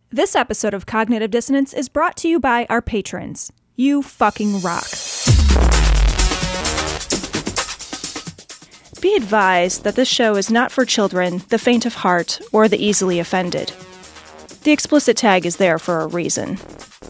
This episode of Cognitive Dissonance is brought to you by our patrons. You fucking rock. Be advised that this show is not for children, the faint of heart, or the easily offended. The explicit tag is there for a reason.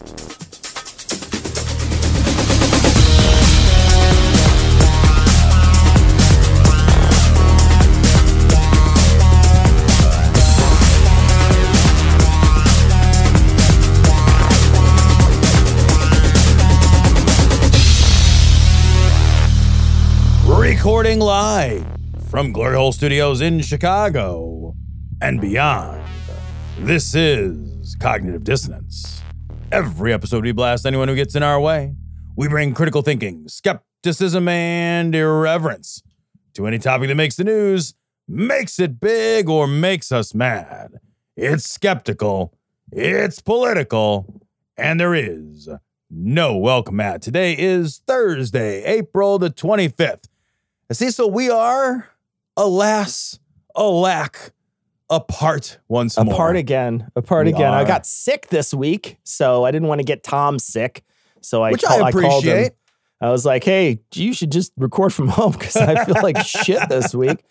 Recording live from Glory Hole Studios in Chicago and beyond. This is Cognitive Dissonance. Every episode we blast anyone who gets in our way. We bring critical thinking, skepticism, and irreverence to any topic that makes the news, makes it big, or makes us mad. It's skeptical, it's political, and there is no welcome at. Today is Thursday, April the 25th. See, so we are, alas, alack, apart once more. Apart again. I got sick this week, so I didn't want to get Tom sick. So I called him. I was like, hey, you should just record from home because I feel like shit this week.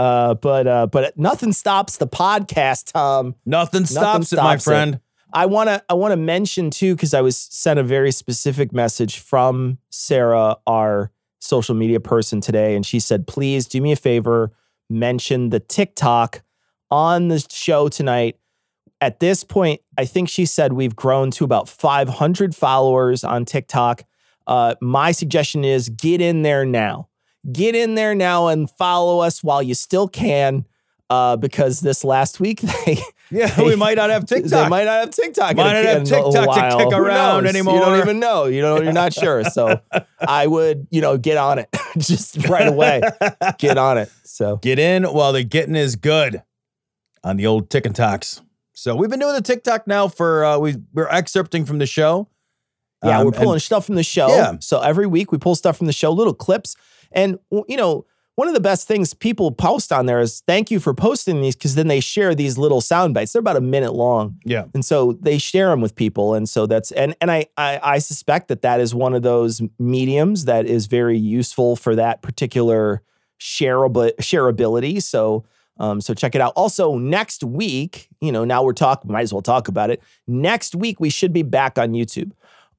But nothing stops the podcast, Tom. Nothing stops it, my friend. I want to mention, too, because I was sent a very specific message from Sarah, our social media person today, and she said, please do me a favor, mention the TikTok on the show tonight. At this point, I think she said we've grown to about 500 followers on TikTok. My suggestion is get in there now. Get in there now and follow us while you still can, because this last week we might not have TikTok. They might not have TikTok. Might not have TikTok to kick around anymore. You don't even know. You're not sure. So I would, get on it just right away. Get on it. So get in while the getting is good on the old TikToks. So we've been doing the TikTok now for we're excerpting from the show. Yeah, we're pulling stuff from the show. Yeah. So every week we pull stuff from the show, little clips, and one of the best things people post on there is thank you for posting these, because then they share these little sound bites. They're about a minute long. Yeah. And so they share them with people. And so that's, and I suspect that is one of those mediums that is very useful for that particular shareability. So check it out. Also next week, now might as well talk about it. Next week, we should be back on YouTube.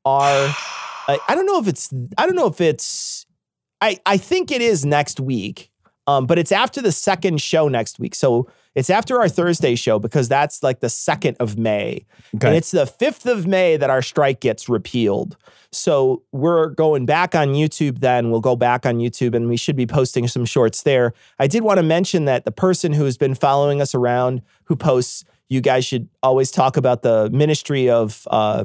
I think it is next week, but it's after the second show next week. So it's after our Thursday show, because that's like the 2nd of May. Okay. And it's the 5th of May that our strike gets repealed. So we're going back on YouTube then. We'll go back on YouTube and we should be posting some shorts there. I did want to mention that the person who has been following us around, who posts, you guys should always talk about the Ministry of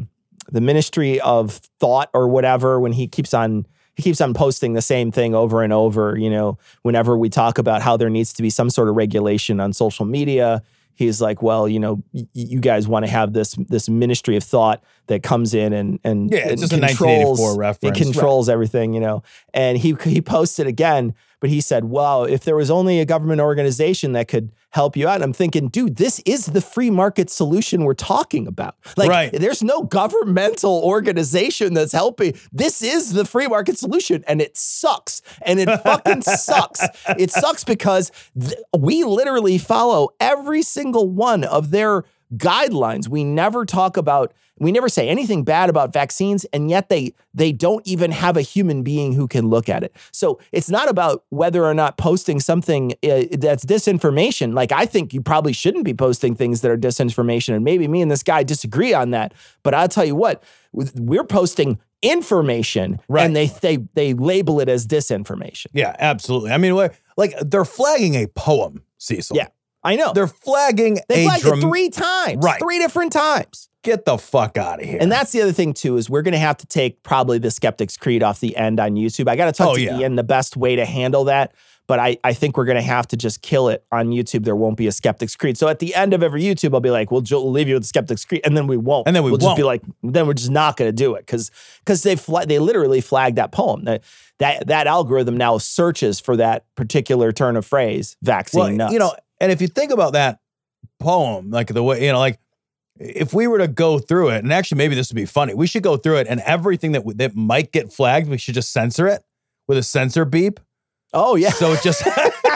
Thought or whatever, when he keeps on posting the same thing over and over, whenever we talk about how there needs to be some sort of regulation on social media. He's like, well, you guys want to have this Ministry of Thought that comes in and it's just controls, a 1984 reference. It controls everything, And he posted again, but he said, wow, if there was only a government organization that could help you out. And I'm thinking, dude, this is the free market solution we're talking about. There's no governmental organization that's helping. This is the free market solution, and it sucks. And it fucking sucks. It sucks because we literally follow every single one of their guidelines. We never say anything bad about vaccines, and yet they don't even have a human being who can look at it. So it's not about whether or not posting something that's disinformation. Like, I think you probably shouldn't be posting things that are disinformation, and maybe me and this guy disagree on that. But I'll tell you what, we're posting information, right, and they label it as disinformation. Yeah, absolutely. I mean, they're flagging a poem, Cecil. Yeah. I know. They're flagging it 3 times. Right. 3 different times. Get the fuck out of here. And that's the other thing, too, is we're going to have to take probably the Skeptics Creed off the end on YouTube. I got to talk to Ian the best way to handle that. But I think we're going to have to just kill it on YouTube. There won't be a Skeptics Creed. So at the end of every YouTube, I'll be like, we'll leave you with the Skeptics Creed. And then we won't. And then we'll just be like, then we're just not going to do it. Because they literally flagged that poem. That algorithm now searches for that particular turn of phrase, vaccine nuts. And if you think about that poem, like the way, if we were to go through it, and actually maybe this would be funny, we should go through it and everything that might get flagged, we should just censor it with a censor beep. Oh, yeah. So it just...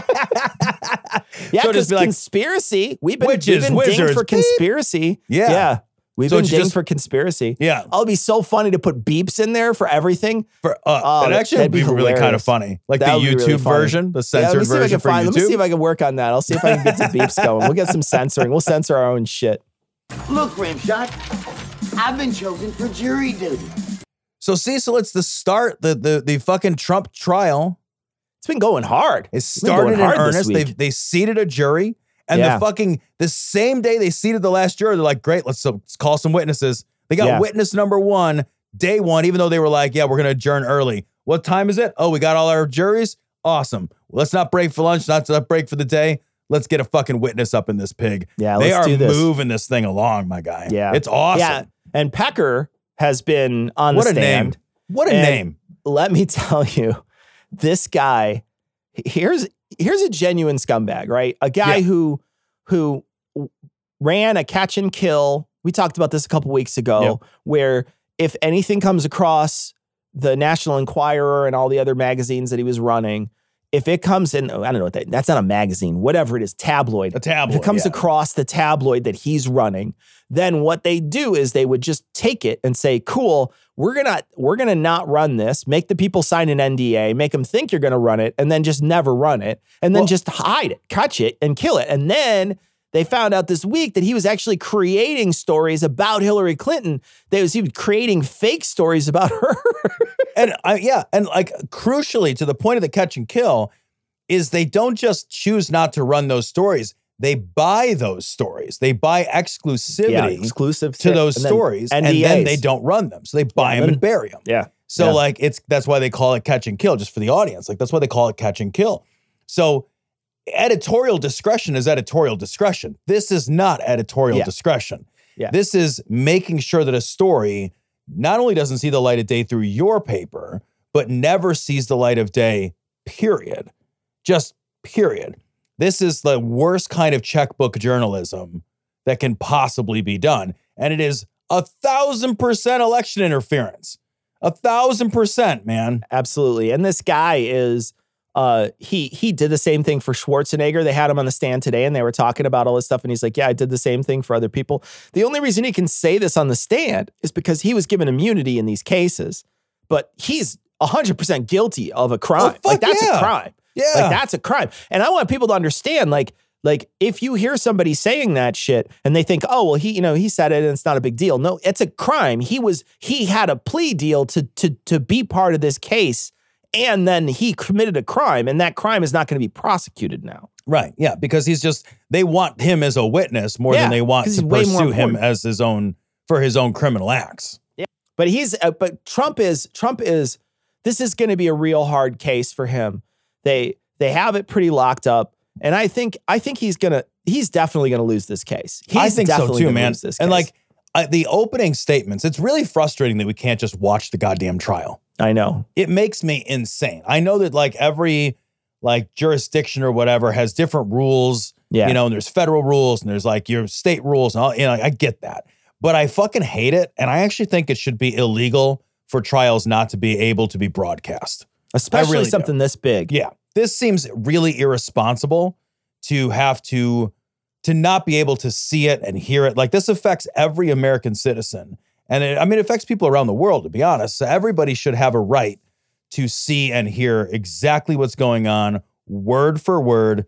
Yeah, so because just be like, conspiracy. We've been witches, dinged wizards, for conspiracy. Yeah. Yeah. We've So been it's dinged just- for conspiracy. Yeah. Oh, it'd be so funny to put beeps in there for everything. For that actually would that'd be be really kind of hilarious. funny. Like That the would be YouTube really funny. version, the Yeah, censored let me see if I version can for find. YouTube. Let me see if I can work on that. I'll see if I can get some beeps going. We'll get some censoring. We'll censor our own shit. Look, Rimshot, I've been chosen for jury duty. So Cecil, it's the start, the fucking Trump trial. It's been going hard. It It's been going started in hard this earnest. week. They seated a jury, and Yeah. the same day they seated the last juror, they're like, great, let's call some witnesses. They got Yeah. witness number one, day one, even though they were like, yeah, we're gonna adjourn early. What time is it? Oh, we got all our juries? Awesome. Let's not break for lunch, not break for the day. Let's get a fucking witness up in this pig. Yeah, they let's are do this. moving this thing along, my guy. Yeah. It's awesome. Yeah. And Pecker has been on What the a stand. name. What a And name. Let me tell you, this guy, here's a genuine scumbag, right? A guy Yeah. who ran a catch and kill. We talked about this a couple weeks ago, Yep. where if anything comes across the National Enquirer and all the other magazines that he was running, if it comes in, I don't know what that's not a magazine, whatever it is, tabloid. A tabloid, If it comes yeah. across the tabloid that he's running, then what they do is they would just take it and say, cool, we're gonna not run this, make the people sign an NDA, make them think you're gonna run it, and then just never run it, and then Well- just hide it, catch it, and kill it. And then they found out this week that he was actually creating stories about Hillary Clinton. He was creating fake stories about her. And and like crucially to the point of the catch and kill is they don't just choose not to run those stories. They buy those stories. They buy exclusivity exclusive to those and then stories, and NDAs. then they don't run them. So they buy them and bury them. Yeah. So Yeah. like that's why they call it catch and kill, just for the audience. Like that's why they call it catch and kill. So editorial discretion is editorial discretion. This is not editorial Yeah. discretion. Yeah. This is making sure that a story not only doesn't see the light of day through your paper, but never sees the light of day, period. Just period. This is the worst kind of checkbook journalism that can possibly be done. And it is 1,000% election interference. 1,000%, man. Absolutely. And this guy is he did the same thing for Schwarzenegger. They had him on the stand today and they were talking about all this stuff. And he's like, yeah, I did the same thing for other people. The only reason he can say this on the stand is because he was given immunity in these cases. But he's 100% guilty of a crime. fuck Like that's yeah. a crime. Yeah. Like that's a crime. And I want people to understand, like if you hear somebody saying that shit and they think, oh, well, he said it and it's not a big deal. No, it's a crime. He had a plea deal to be part of this case. And then he committed a crime, and that crime is not going to be prosecuted now. Right. Yeah. Because they want him as a witness more Yeah, than they want 'cause to he's way more pursue him important. as for his own criminal acts. But Trump is, this is going to be a real hard case for him. They have it pretty locked up. And I think he's definitely going to lose this case. I think so definitely too, gonna man. lose this And case. the opening statements, it's really frustrating that we can't just watch the goddamn trial. I know. It makes me insane. I know that like every like jurisdiction or whatever has different rules, Yeah. and there's federal rules and there's like your state rules and all, I get that. But I fucking hate it. And I actually think it should be illegal for trials not to be able to be broadcast. Especially really do. something this big. Yeah. This seems really irresponsible to have to not be able to see it and hear it. Like this affects every American citizen. And it affects people around the world, to be honest. So everybody should have a right to see and hear exactly what's going on, word for word.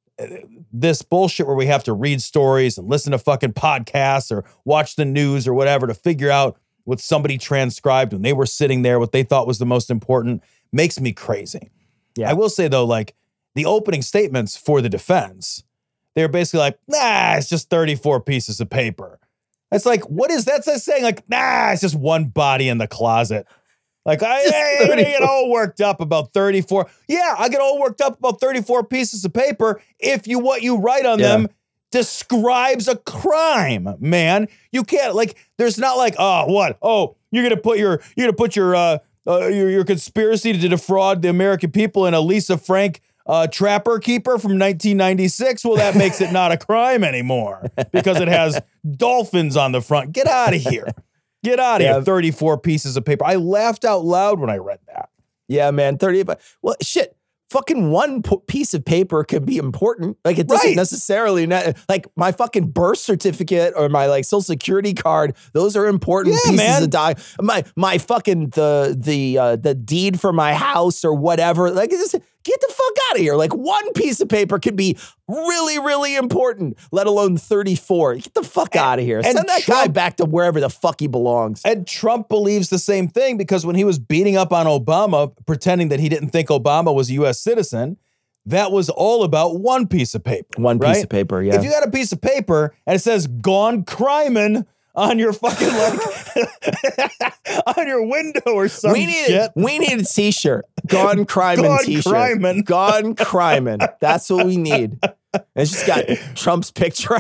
This bullshit where we have to read stories and listen to fucking podcasts or watch the news or whatever to figure out what somebody transcribed when they were sitting there, what they thought was the most important, makes me crazy. Yeah. I will say, though, like the opening statements for the defense, they're basically like, nah, it's just 34 pieces of paper. It's like, what is that saying? Like, nah, it's just one body in the closet. Like, I get all worked up about 34. Yeah, I get all worked up about 34 pieces of paper if what you write on them describes a crime, man. You can't, like, there's not like, oh, what? Oh, you're gonna put your conspiracy to defraud the American people in a Lisa Frank Trapper Keeper from 1996. Well, that makes it not a crime anymore because it has dolphins on the front. Get out of here. Get out of here. 34 pieces of paper. I laughed out loud when I read that. Yeah, man. 30. Well, shit. Fucking one piece of paper can be important. Like it doesn't necessarily like my fucking birth certificate or my like social security card. Those are important pieces of my fucking the deed for my house or whatever. Like just get the fuck out of here. Like one piece of paper could be really, really important, let alone 34. Get the fuck out of here. Send that guy back to wherever the fuck he belongs. And Trump believes the same thing because when he was beating up on Obama, pretending that he didn't think Obama was a U.S. citizen, that was all about one piece of paper. One piece of paper, yeah. If you got a piece of paper and it says "Gone Crimin'" on your fucking like on your window or something. We need a t-shirt. Gone Crimin' t-shirt. Crimin'. Gone Crimin'. That's what we need. And it's just got Trump's picture on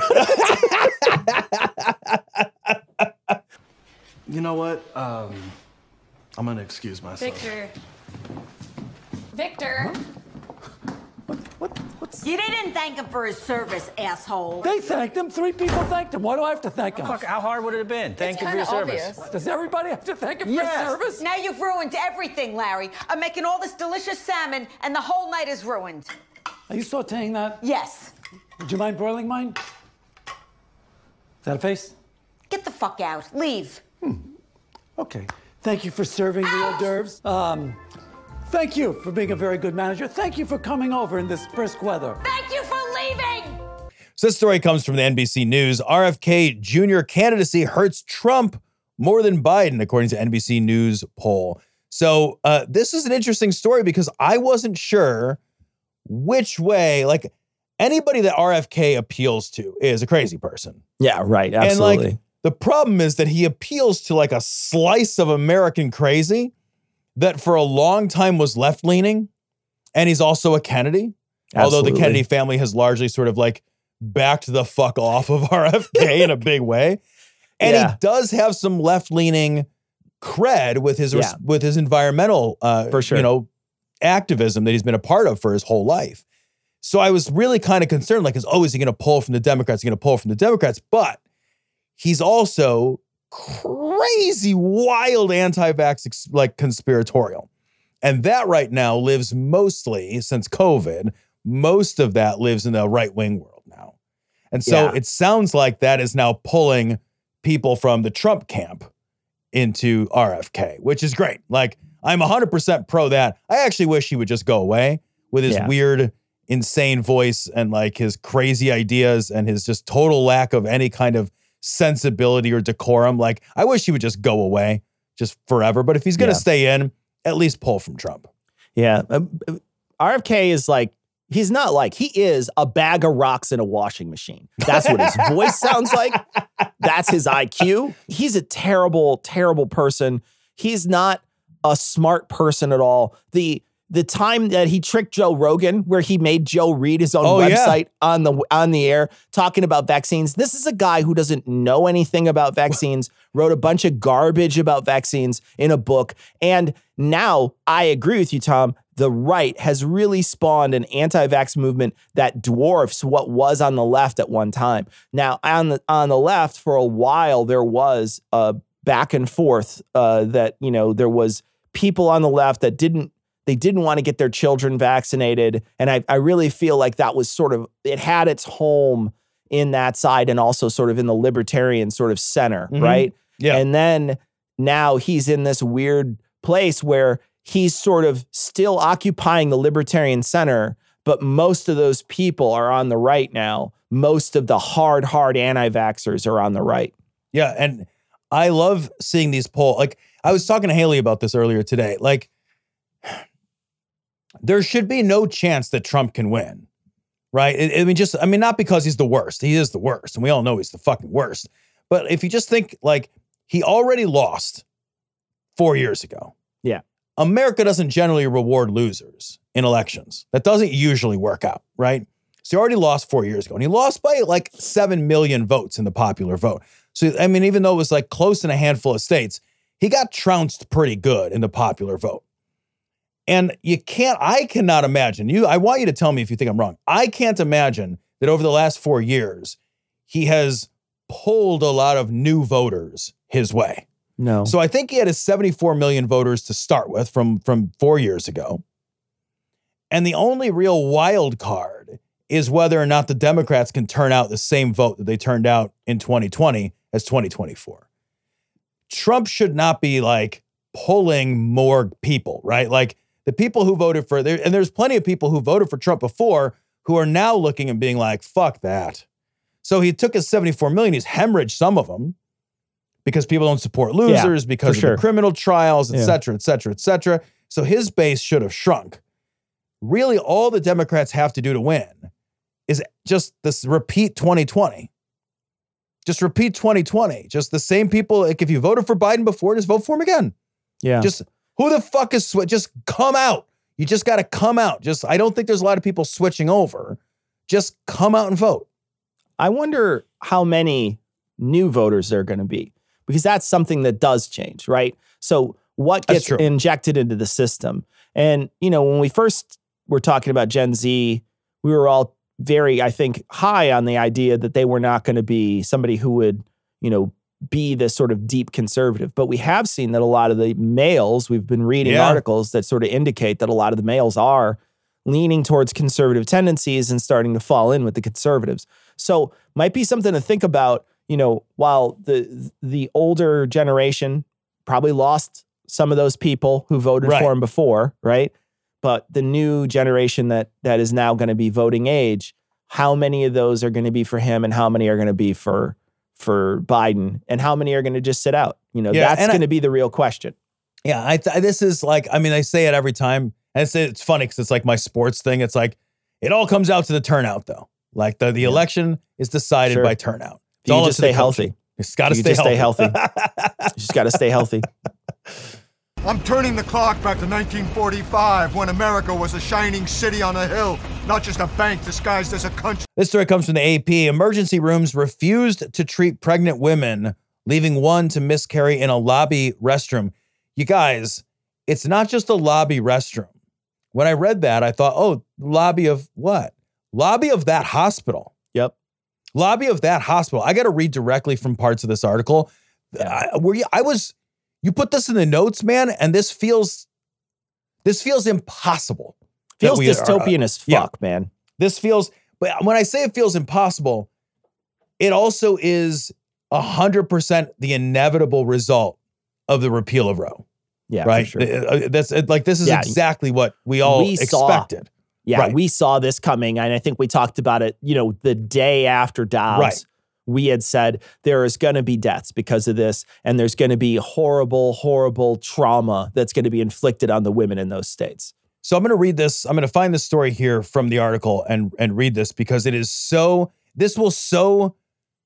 it. You know what? I'm gonna excuse myself. Victor. What's... You didn't thank him for his service, asshole. They thanked him. 3 people thanked him. Why do I have to thank him? Fuck, how hard would it have been? Thank you for your service. Does everybody have to thank him for his service? Now you've ruined everything, Larry. I'm making all this delicious salmon, and the whole night is ruined. Are you sauteing that? Yes. Would you mind broiling mine? Is that a face? Get the fuck out. Leave. Okay. Thank you for serving the hors d'oeuvres. Thank you for being a very good manager. Thank you for coming over in this brisk weather. Thank you for leaving. So this story comes from the NBC News. RFK Jr. candidacy hurts Trump more than Biden, according to NBC News poll. So this is an interesting story because I wasn't sure which way, like anybody that RFK appeals to is a crazy person. Yeah, right. Absolutely. And like the problem is that he appeals to like a slice of American crazy that for a long time was left-leaning, and he's also a Kennedy. Absolutely. Although the Kennedy family has largely sort of like backed the fuck off of RFK in a big way. And he does have some left-leaning cred with his environmental for sure. Activism that he's been a part of for his whole life. So I was really kind of concerned, like, is he going to pull from the Democrats? Is he going to pull from the Democrats? But he's also crazy, wild anti-vax, like conspiratorial. And that right now lives mostly, since COVID, most of that lives in the right-wing world now. And so it sounds like that is now pulling people from the Trump camp into RFK, which is great. Like, I'm 100% pro that. I actually wish he would just go away with his weird, insane voice and like his crazy ideas and his just total lack of any kind of sensibility or decorum. Like, I wish he would just go away just forever. But if he's going to stay in, at least pull from Trump. Yeah. RFK is like, he's not like, he is a bag of rocks in a washing machine. That's what his voice sounds like. That's his IQ. He's a terrible, terrible person. He's not a smart person at all. The time that he tricked Joe Rogan, where he made Joe read his own website on the air talking about vaccines. This is a guy who doesn't know anything about vaccines, wrote a bunch of garbage about vaccines in a book. And now I agree with you, Tom. The right has really spawned an anti-vax movement that dwarfs what was on the left at one time. Now, on the left, for a while, there was a back and forth that, there was people on the left that didn't want to get their children vaccinated. And I really feel like that was sort of, it had its home in that side and also sort of in the libertarian sort of center, right? Yeah. And then now he's in this weird place where he's sort of still occupying the libertarian center, but most of those people are on the right now. Most of the hard anti-vaxxers are on the right. Yeah, and I love seeing these polls. Like, I was talking to Haley about this earlier today. Like, there should be no chance that Trump can win, right? I mean, not because he's the worst. He is the worst, and we all know he's the fucking worst. But if you just think, like, he already lost 4 years ago. Yeah. America doesn't generally reward losers in elections. That doesn't usually work out, right? So he already lost 4 years ago, and he lost by like 7 million votes in the popular vote. So, I mean, even though it was like close in a handful of states, he got trounced pretty good in the popular vote. And I cannot imagine, I want you to tell me if you think I'm wrong. I can't imagine that over the last 4 years, he has pulled a lot of new voters his way. No. So I think he had his 74 million voters to start with from 4 years ago. And the only real wild card is whether or not the Democrats can turn out the same vote that they turned out in 2020 as 2024. Trump should not be like pulling more people, right? Like the people who voted for there, and there's plenty of people who voted for Trump before who are now looking and being like, fuck that. So he took his 74 million, he's hemorrhaged some of them because people don't support losers, because of the criminal trials, et cetera, et cetera, et cetera. So his base should have shrunk. Really, all the Democrats have to do to win is just this repeat 2020. Just repeat 2020. Just the same people. Like if you voted for Biden before, just vote for him again. Yeah. Just who the fuck is just come out. You just got to come out. I don't think there's a lot of people switching over. Just come out and vote. I wonder how many new voters there are going to be, because that's something that does change, right? So what gets injected into the system? And, when we first were talking about Gen Z, we were all very, I think, high on the idea that they were not going to be somebody who would, be this sort of deep conservative. But we have seen that a lot of the males, we've been reading articles that sort of indicate that a lot of the males are leaning towards conservative tendencies and starting to fall in with the conservatives. So might be something to think about, while the older generation probably lost some of those people who voted for him before, right? But the new generation that is now going to be voting age, how many of those are going to be for him and how many are going to be for Biden and how many are going to just sit out? That's going to be the real question. Yeah, this is like, I say it every time. And it's funny because it's like my sports thing. It's like, it all comes out to the turnout though. Like the election is decided by turnout. It's you all just stay healthy. It's got to stay healthy. You just got to stay healthy. I'm turning the clock back to 1945 when America was a shining city on a hill, not just a bank disguised as a country. This story comes from the AP. Emergency rooms refused to treat pregnant women, leaving one to miscarry in a lobby restroom. You guys, it's not just a lobby restroom. When I read that, I thought, oh, lobby of what? Lobby of that hospital. Yep. Lobby of that hospital. I got to read directly from parts of this article. You put this in the notes, man, and this feels impossible. Feels dystopian as fuck, man. This feels, but when I say it feels impossible, it also is 100% the inevitable result of the repeal of Roe. Yeah, right. For sure. This is exactly what we all expected. We saw this coming, and I think we talked about it. The day after Dobbs, we had said there is going to be deaths because of this, and there's going to be horrible, horrible trauma that's going to be inflicted on the women in those states. So I'm going to read this. I'm going to find the story here from the article and read this because it is so. This will so.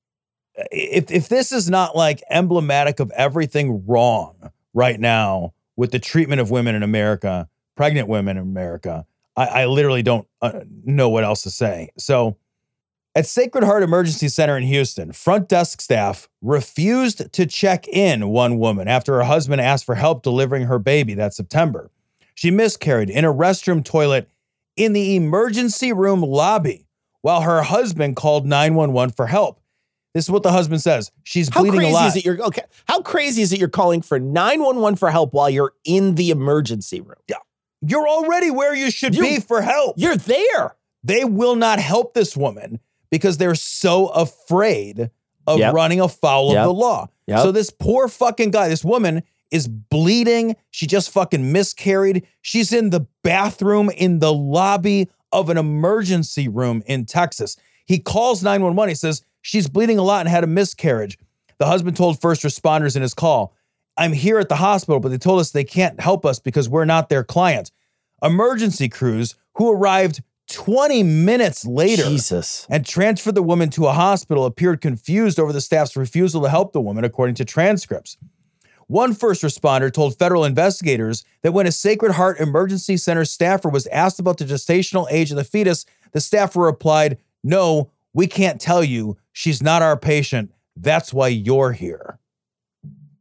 If this is not like emblematic of everything wrong right now with the treatment of women in America, pregnant women in America, I literally don't know what else to say. So at Sacred Heart Emergency Center in Houston, front desk staff refused to check in one woman after her husband asked for help delivering her baby that September. She miscarried in a restroom toilet in the emergency room lobby while her husband called 911 for help. This is what the husband says. She's bleeding a lot. How crazy is it you're calling for 911 for help while you're in the emergency room? Yeah. You're already where you should be for help. You're there. They will not help this woman because they're so afraid of running afoul of the law. Yep. So this poor fucking guy, this woman is bleeding. She just fucking miscarried. She's in the bathroom in the lobby of an emergency room in Texas. He calls 911. He says, she's bleeding a lot and had a miscarriage. The husband told first responders in his call, I'm here at the hospital, but they told us they can't help us because we're not their clients. Emergency crews who arrived 20 minutes later and transferred the woman to a hospital appeared confused over the staff's refusal to help the woman, according to transcripts. One first responder told federal investigators that when a Sacred Heart Emergency Center staffer was asked about the gestational age of the fetus, the staffer replied, no, we can't tell you. She's not our patient. That's why you're here.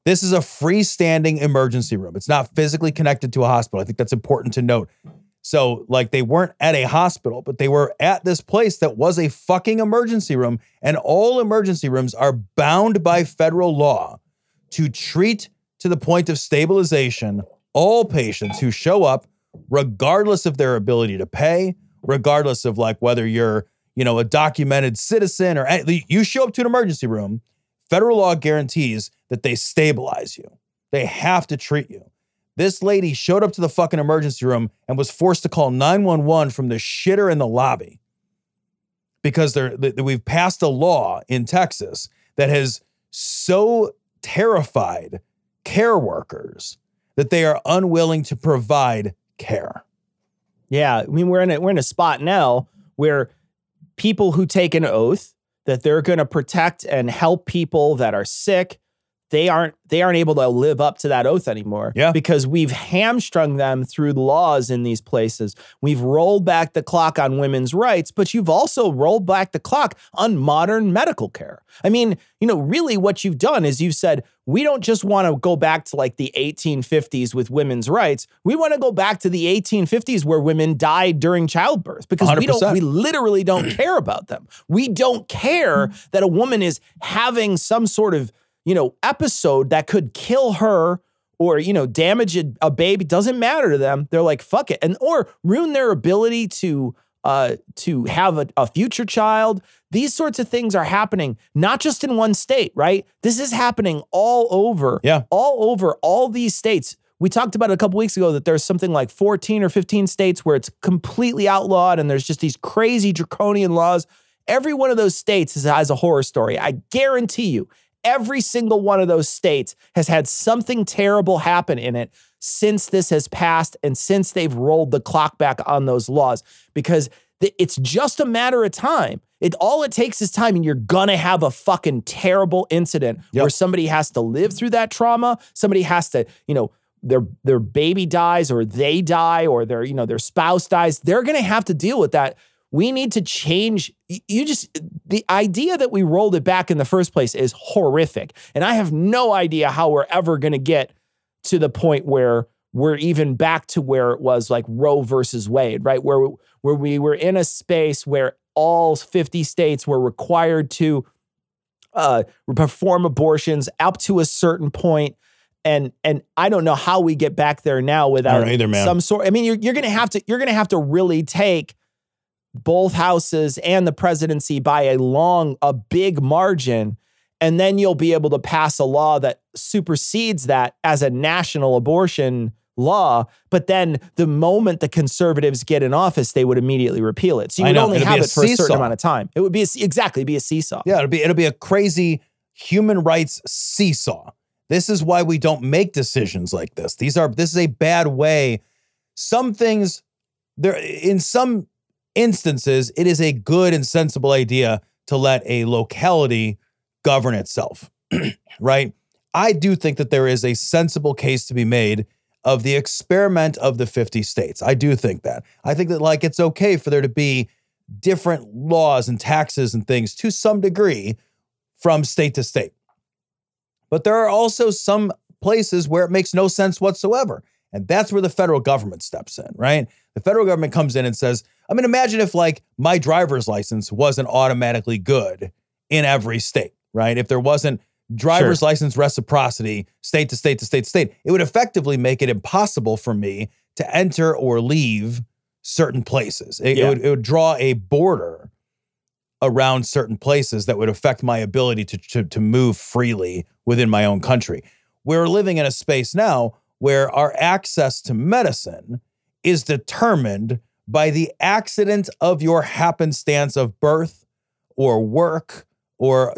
This is a freestanding emergency room. It's not physically connected to a hospital. I think that's important to note. So, like, they weren't at a hospital, but they were at this place that was a fucking emergency room. And all emergency rooms are bound by federal law to treat to the point of stabilization all patients who show up, regardless of their ability to pay, regardless of like whether you're, a documented citizen or you show up to an emergency room, federal law guarantees that they stabilize you. They have to treat you. This lady showed up to the fucking emergency room and was forced to call 911 from the shitter in the lobby because we've passed a law in Texas that has so terrified care workers that they are unwilling to provide care. Yeah, I mean, we're in a spot now where people who take an oath that they're going to protect and help people that are sick, they aren't able to live up to that oath anymore. Yeah. Because we've hamstrung them through the laws in these places. We've rolled back the clock on women's rights, but you've also rolled back the clock on modern medical care. I mean, really what you've done is you've said, we don't just want to go back to like the 1850s with women's rights. We want to go back to the 1850s where women died during childbirth because 100%. we literally don't care about them. We don't care that a woman is having some sort of episode that could kill her or, damage a baby. Doesn't matter to them. They're like, fuck it. Or ruin their ability to have a future child. These sorts of things are happening, not just in one state, right? This is happening all over. Yeah. All over all these states. We talked about it a couple weeks ago that there's something like 14 or 15 states where it's completely outlawed and there's just these crazy draconian laws. Every one of those states has a horror story. I guarantee you, every single one of those states has had something terrible happen in it since this has passed and since they've rolled the clock back on those laws, because it's just a matter of time. All it takes is time, and you're gonna have a fucking terrible incident where somebody has to live through that trauma. Somebody has to, their baby dies or they die or their spouse dies. They're gonna have to deal with that. We need to change. The idea that we rolled it back in the first place is horrific. And I have no idea how we're ever going to get to the point where we're even back to where it was like Roe versus Wade, right? Where we were in a space where all 50 states were required to perform abortions up to a certain point. And I don't know how we get back there now without some sort. I mean, you're going to have to really take both houses and the presidency by a big margin. And then you'll be able to pass a law that supersedes that as a national abortion law. But then the moment the conservatives get in office, they would immediately repeal it. So you would only have it for a certain amount of time. It would be a seesaw. Yeah, it'll be a crazy human rights seesaw. This is why we don't make decisions like this. This is a bad way. Some things in some instances, it is a good and sensible idea to let a locality govern itself, right? I do think that there is a sensible case to be made of the experiment of the 50 states. I do think that. I think that it's okay for there to be different laws and taxes and things to some degree from state to state. But there are also some places where it makes no sense whatsoever. And that's where the federal government steps in, right? The federal government comes in and says, imagine if my driver's license wasn't automatically good in every state, right? If there wasn't driver's license reciprocity, state to state to state to state, it would effectively make it impossible for me to enter or leave certain places. It would draw a border around certain places that would affect my ability to move freely within my own country. We're living in a space now where our access to medicine is determined by the accident of your happenstance of birth or work or,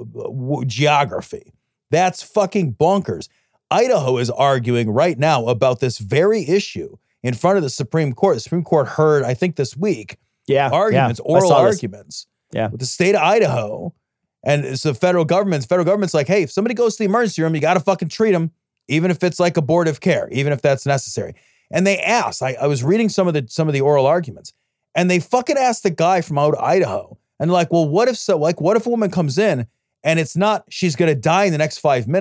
geography. That's fucking bonkers. Idaho is arguing right now about this very issue in front of the Supreme Court. The Supreme Court heard, I think this week, oral arguments with the state of Idaho. And it's the federal government's like, hey, if somebody goes to the emergency room, you got to fucking treat them, even if it's like abortive care, even if that's necessary. And they asked, I was reading some of the oral arguments, and they fucking asked the guy from out of Idaho, and like, well, what if a woman comes in and it's not she's going to die in the next 5 minutes,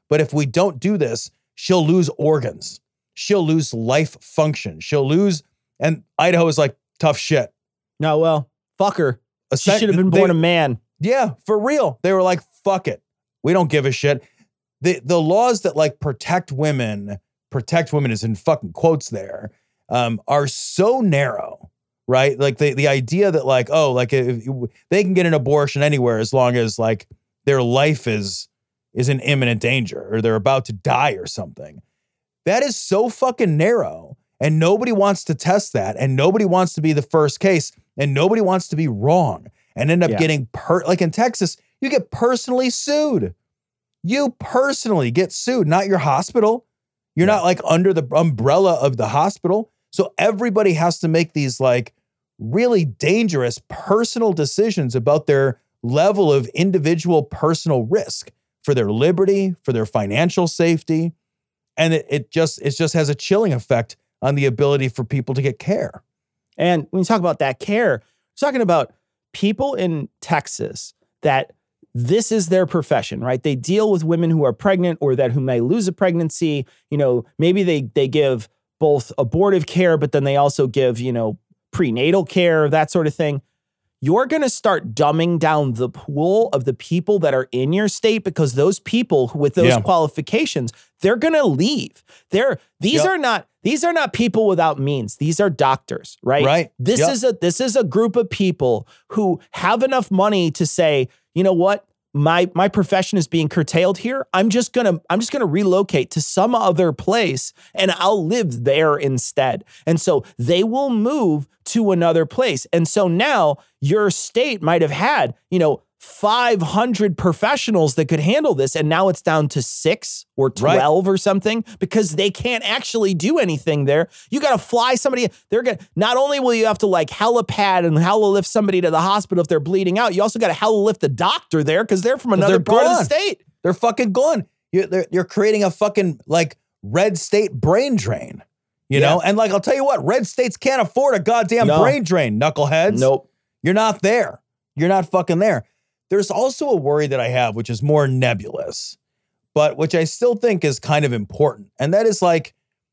But if we don't do this, she'll lose organs. She'll lose life function. She'll lose, and Idaho is like, tough shit. No, well, fuck her. She should have been born a man. Yeah, for real. They were like, fuck it. We don't give a shit. The laws that like protect women is in fucking quotes there, are so narrow, right? Like the idea that like, oh, like if they can get an abortion anywhere as long as like their life is in imminent danger or they're about to die or something. That is so fucking narrow, and nobody wants to test that, and nobody wants to be the first case, and nobody wants to be wrong and end up getting like in Texas, you get personally sued. You personally get sued, not your hospital. You're not like under the umbrella of the hospital. So everybody has to make these like really dangerous personal decisions about their level of individual personal risk for their liberty, for their financial safety. And it just has a chilling effect on the ability for people to get care. And when you talk about that care, we're talking about people in Texas that this is their profession, right? They deal with women who are pregnant or who may lose a pregnancy. You know, maybe they give both abortive care, but then they also give, you know, prenatal care, that sort of thing. You're going to start dumbing down the pool of the people that are in your state because those people with those qualifications, they're going to leave. These are not people without means. These are doctors, right? Right. This is a group of people who have enough money to say, you know what? My profession is being curtailed here. I'm just gonna relocate to some other place and I'll live there instead. And so they will move to another place. And so now your state might have had, you know, 500 professionals that could handle this, and now it's down to 6 or 12 or something because they can't actually do anything there. You got to fly somebody. Not only will you have to like helipad and helilift somebody to the hospital if they're bleeding out, you also got to helilift the doctor there because they're from another part of the state. They're fucking gone. You're creating a fucking like red state brain drain, you know? And like, I'll tell you what, red states can't afford a goddamn brain drain, knuckleheads. Nope. You're not there. You're not fucking there. There's also a worry that I have, which is more nebulous, but which I still think is kind of important. And that is like,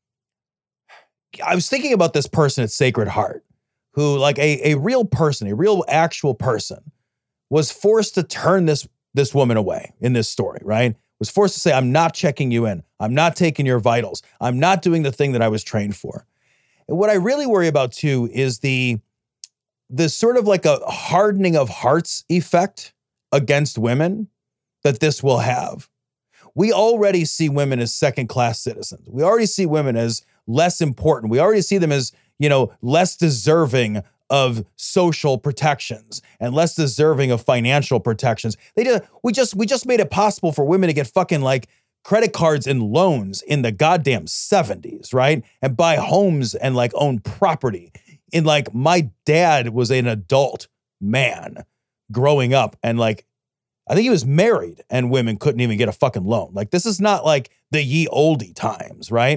I was thinking about this person at Sacred Heart who like a real person, a real actual person was forced to turn this woman away in this story, right? Was forced to say, I'm not checking you in. I'm not taking your vitals. I'm not doing the thing that I was trained for. And what I really worry about too is the sort of like a hardening of hearts effect against women that this will have. We already see women as second-class citizens. We already see women as less important. We already see them as, you know, less deserving of social protections and less deserving of financial protections. We just made it possible for women to get fucking like credit cards and loans in the goddamn 70s, right? And buy homes and like own property. In like, my dad was an adult man growing up, and like, I think he was married and women couldn't even get a fucking loan. Like, this is not like the ye olde times, right?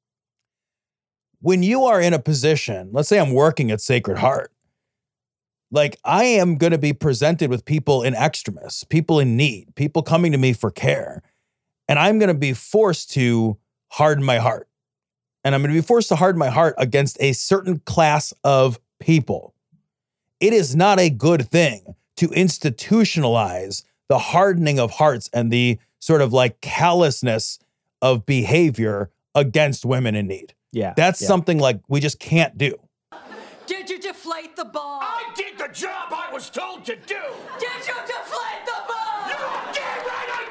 When you are in a position, let's say I'm working at Sacred Heart, like I am going to be presented with people in extremis, people in need, people coming to me for care. And I'm going to be forced to harden my heart. And I'm going to be forced to harden my heart against a certain class of people. It is not a good thing to institutionalize the hardening of hearts and the sort of like callousness of behavior against women in need. Yeah. That's something like we just can't do. Did you deflate the ball? I did the job I was told to do. Did you deflate the ball? You damn right I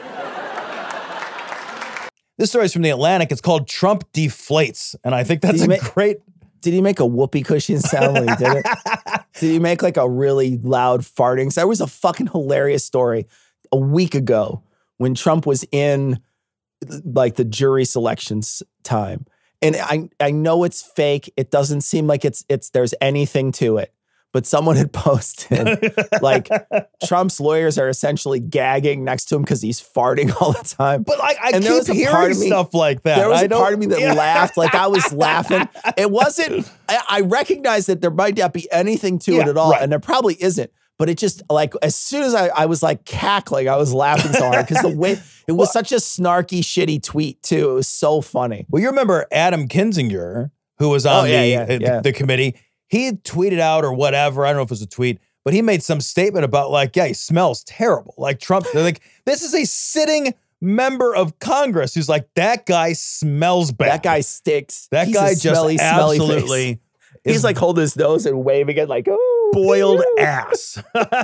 did. This story is from The Atlantic. It's called Trump Deflates. And I think that's great. Did he make a whoopee cushion sound when he did it? Did he make like a really loud farting? There was a fucking hilarious story a week ago when Trump was in like the jury selections time. And I know it's fake. It doesn't seem like there's anything to it. But someone had posted like Trump's lawyers are essentially gagging next to him because he's farting all the time. But like I keep hearing stuff like that. There was a part of me that laughed. Like I was laughing. It wasn't. I recognize that there might not be anything to it at all, and there probably isn't. But it just like, as soon as I was like cackling, I was laughing so hard because the way it was such a snarky, shitty tweet too. It was so funny. Well, you remember Adam Kinzinger, who was on the committee. He tweeted out or whatever. I don't know if it was a tweet, but he made some statement about like, yeah, he smells terrible. Like Trump, they're like, this is a sitting member of Congress who's like, that guy smells bad. That guy stinks. That guy just smelly, absolutely. He's like holding his nose and waving it like, oh. Boiled ass.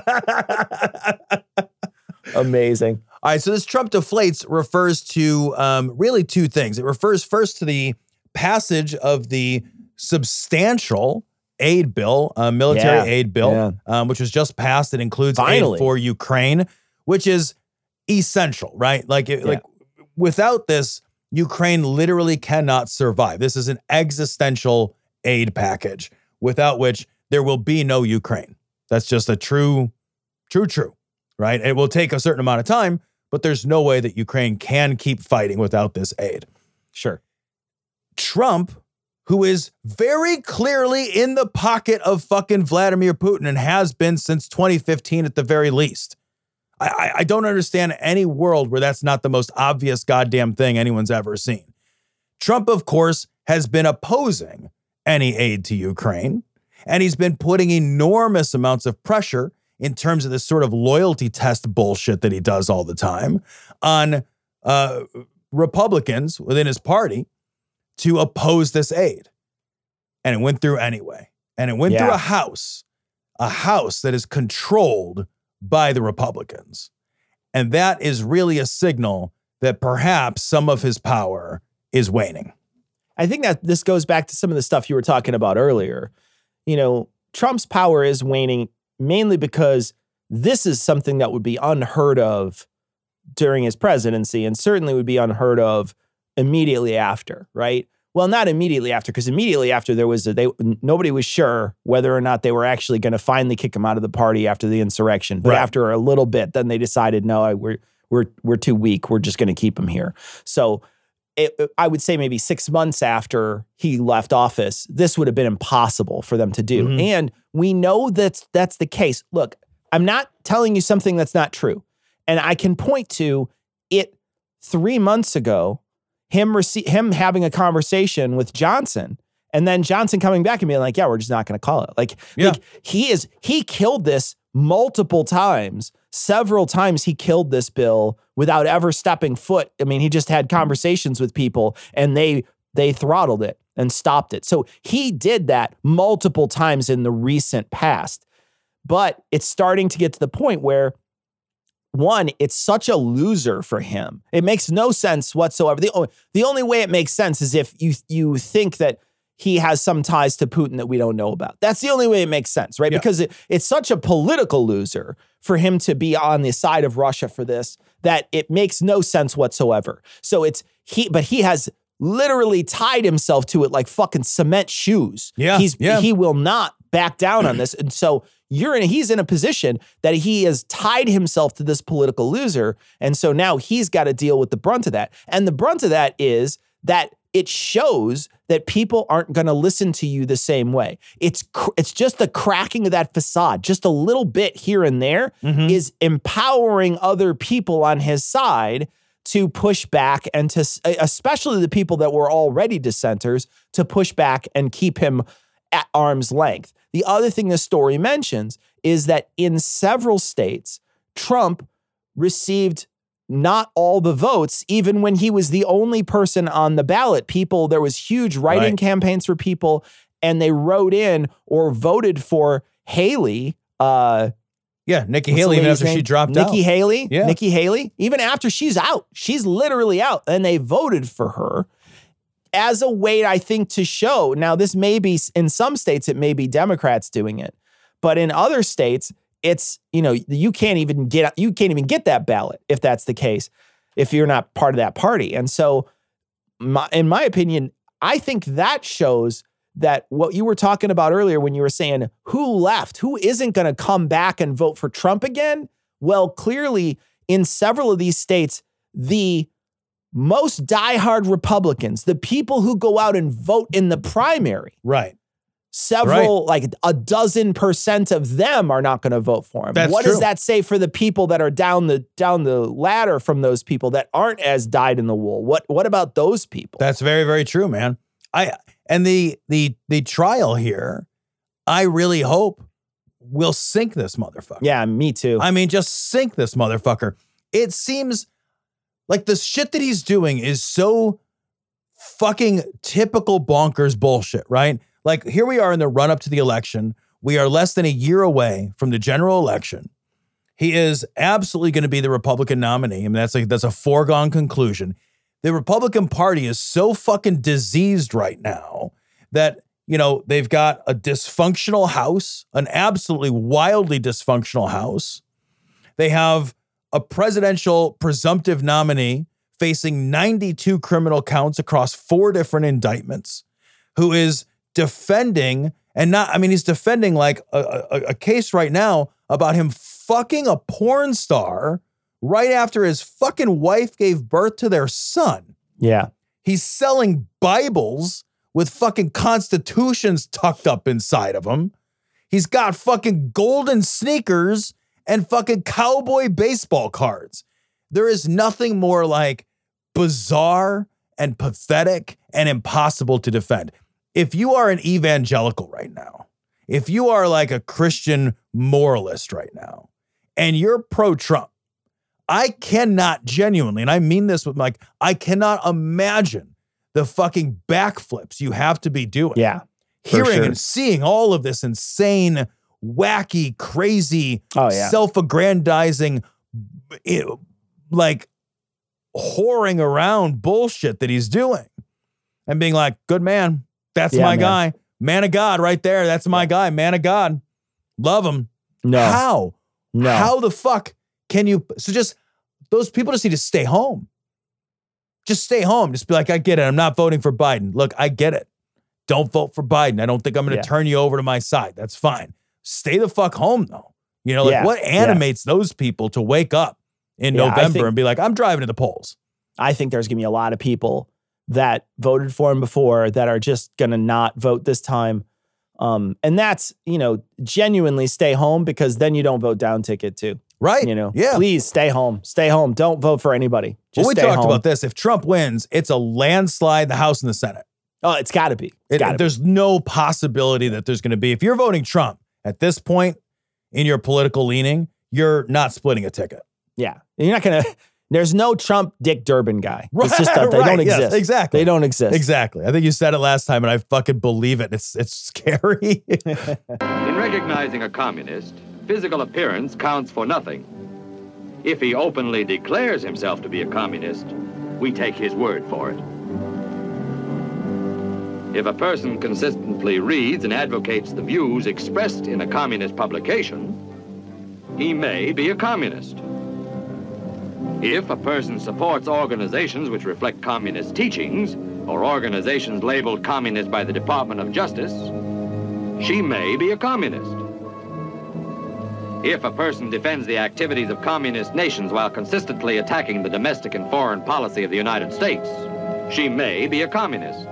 Amazing. All right, so this Trump deflates refers to really two things. It refers first to the passage of the substantial aid bill, military aid bill, which was just passed. It includes aid for Ukraine, which is essential, right? Like without this, Ukraine literally cannot survive. This is an existential aid package, without which there will be no Ukraine. That's just a true, right? It will take a certain amount of time, but there's no way that Ukraine can keep fighting without this aid. Sure. Trump, who is very clearly in the pocket of fucking Vladimir Putin and has been since 2015 at the very least. I don't understand any world where that's not the most obvious goddamn thing anyone's ever seen. Trump, of course, has been opposing any aid to Ukraine. And he's been putting enormous amounts of pressure in terms of this sort of loyalty test bullshit that he does all the time on Republicans within his party to oppose this aid. And it went through anyway. And it went through a house that is controlled by the Republicans. And that is really a signal that perhaps some of his power is waning. I think that this goes back to some of the stuff you were talking about earlier. You know, Trump's power is waning mainly because this is something that would be unheard of during his presidency and certainly would be unheard of immediately after, right? Well, not immediately after, because immediately after nobody was sure whether or not they were actually going to finally kick him out of the party after the insurrection. But after a little bit, then they decided, no, we're too weak. We're just going to keep him here. So I would say maybe 6 months after he left office, this would have been impossible for them to do. Mm-hmm. And we know that's the case. Look, I'm not telling you something that's not true. And I can point to it 3 months ago, him having a conversation with Johnson, and then Johnson coming back and being like, yeah, we're just not going to call it. Like he killed this multiple times. Several times he killed this bill without ever stepping foot. I mean, he just had conversations with people and they throttled it and stopped it. So he did that multiple times in the recent past. But it's starting to get to the point where, one, it's such a loser for him. It makes no sense whatsoever. The only way it makes sense is if you think that he has some ties to Putin that we don't know about. That's the only way it makes sense, right? Yeah. Because it's such a political loser for him to be on the side of Russia for this that it makes no sense whatsoever. So but he has literally tied himself to it like fucking cement shoes. Yeah. He will not back down on this. And so he's in a position that he has tied himself to this political loser. And so now he's got to deal with the brunt of that. And the brunt of that is that it shows that people aren't going to listen to you the same way. It's just the cracking of that facade, just a little bit here and there is empowering other people on his side to push back and to, especially the people that were already dissenters, to push back and keep him at arm's length. The other thing the story mentions is that in several states, Trump received not all the votes, even when he was the only person on the ballot. There was huge write-in campaigns for people, and they wrote in or voted for Haley. Nikki Haley, even after she dropped out. Nikki Haley, even after she's out. She's literally out, and they voted for her as a way, I think, to show. Now, this may be, in some states, it may be Democrats doing it, but in other states, it's, you can't even get that ballot if that's the case, if you're not part of that party. And so in my opinion, I think that shows that what you were talking about earlier when you were saying who left, who isn't going to come back and vote for Trump again. Well, clearly in several of these states, the most diehard Republicans, the people who go out and vote in the primary, right, several, like a dozen% of them are not going to vote for him. What does that say for the people that are down the ladder from those people that aren't as dyed in the wool? What about those people? That's very, very true, man. And the trial here, I really hope will sink this motherfucker. Yeah, me too. I mean, just sink this motherfucker. It seems like the shit that he's doing is so fucking typical bonkers bullshit, right? Like, here we are in the run up to the election. We are less than a year away from the general election. He is absolutely going to be the Republican nominee. I mean, that's a foregone conclusion. The Republican Party is so fucking diseased right now that, you know, they've got a dysfunctional House, an absolutely wildly dysfunctional House. They have a presidential presumptive nominee facing 92 criminal counts across 4 different indictments, who is defending, he's defending like a case right now about him fucking a porn star right after his fucking wife gave birth to their son. Yeah. He's selling Bibles with fucking constitutions tucked up inside of them. He's got fucking golden sneakers and fucking cowboy baseball cards. There is nothing more like bizarre and pathetic and impossible to defend. If you are an evangelical right now, if you are like a Christian moralist right now, and you're pro-Trump, I cannot genuinely, and I mean this with like, I cannot imagine the fucking backflips you have to be doing. Yeah. Hearing and seeing all of this insane, wacky, crazy, self-aggrandizing, like whoring around bullshit that he's doing. And being like, good man. That's my guy. Man of God right there. That's my guy. Man of God. Love him. No. How? No. How the fuck can you? So just, those people just need to stay home. Just stay home. Just be like, I get it. I'm not voting for Biden. Look, I get it. Don't vote for Biden. I don't think I'm going to turn you over to my side. That's fine. Stay the fuck home though. You know, like what animates those people to wake up in November and be like, I'm driving to the polls? I think there's going to be a lot of people that voted for him before that are just going to not vote this time. And that's, you know, genuinely stay home, because then you don't vote down ticket too. Right. You know, yeah. Please stay home. Stay home. Don't vote for anybody. Just we talked about this. If Trump wins, it's a landslide, the House and the Senate. Oh, it's got to be. There's no possibility that there's going to be. If you're voting Trump at this point in your political leaning, you're not splitting a ticket. Yeah. You're not going to. There's no Trump Dick Durbin guy. Right, it's just that they don't exist. Yes, exactly. They don't exist. Exactly. I think you said it last time, and I fucking believe it. It's scary. In recognizing a communist, physical appearance counts for nothing. If he openly declares himself to be a communist, we take his word for it. If a person consistently reads and advocates the views expressed in a communist publication, he may be a communist. If a person supports organizations which reflect communist teachings, or organizations labeled communist by the Department of Justice, she may be a communist. If a person defends the activities of communist nations while consistently attacking the domestic and foreign policy of the United States, she may be a communist.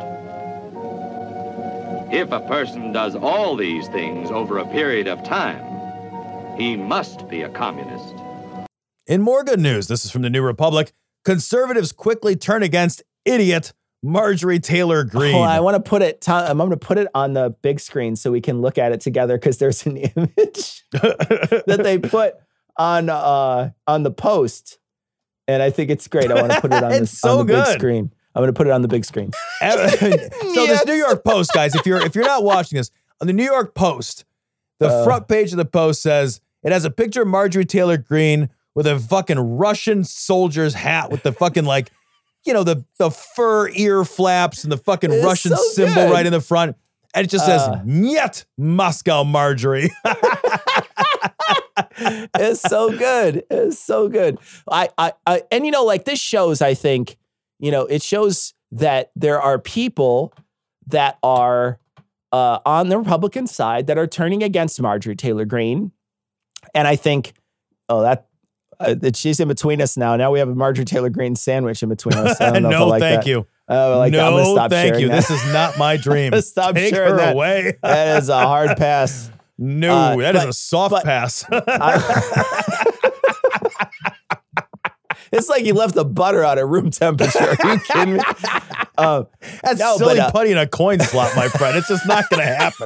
If a person does all these things over a period of time, he must be a communist. In more good news, this is from the New Republic. Conservatives quickly turn against idiot Marjorie Taylor Greene. Oh, I want to put it. I'm going to put it on the big screen so we can look at it together, because there's an image that they put on the post, and I think it's great. I want to put it on, the big screen. I'm going to put it on the big screen. So this New York Post, guys, if you're not watching this, on the New York Post, the front page of the Post says it has a picture of Marjorie Taylor Greene with a fucking Russian soldier's hat with the fucking, like, you know, the fur ear flaps and the fucking Russian symbol right in the front. And it just says, "Nyet, Moscow Marjorie." It's so good. It's so good. And you know, like, this shows, I think, you know, it shows that there are people that are on the Republican side that are turning against Marjorie Taylor Greene. And I think, she's in between us now. Now we have a Marjorie Taylor Greene sandwich in between us. I don't know if I like thank that. you. I'm gonna stop thank sharing you. that. This is not my dream. Stop Take sharing her that. away. That is a hard pass. No, that is a soft pass. It's like you left the butter out at room temperature. Are you kidding me? That's silly putty in a coin slot, my friend. It's just not going to happen.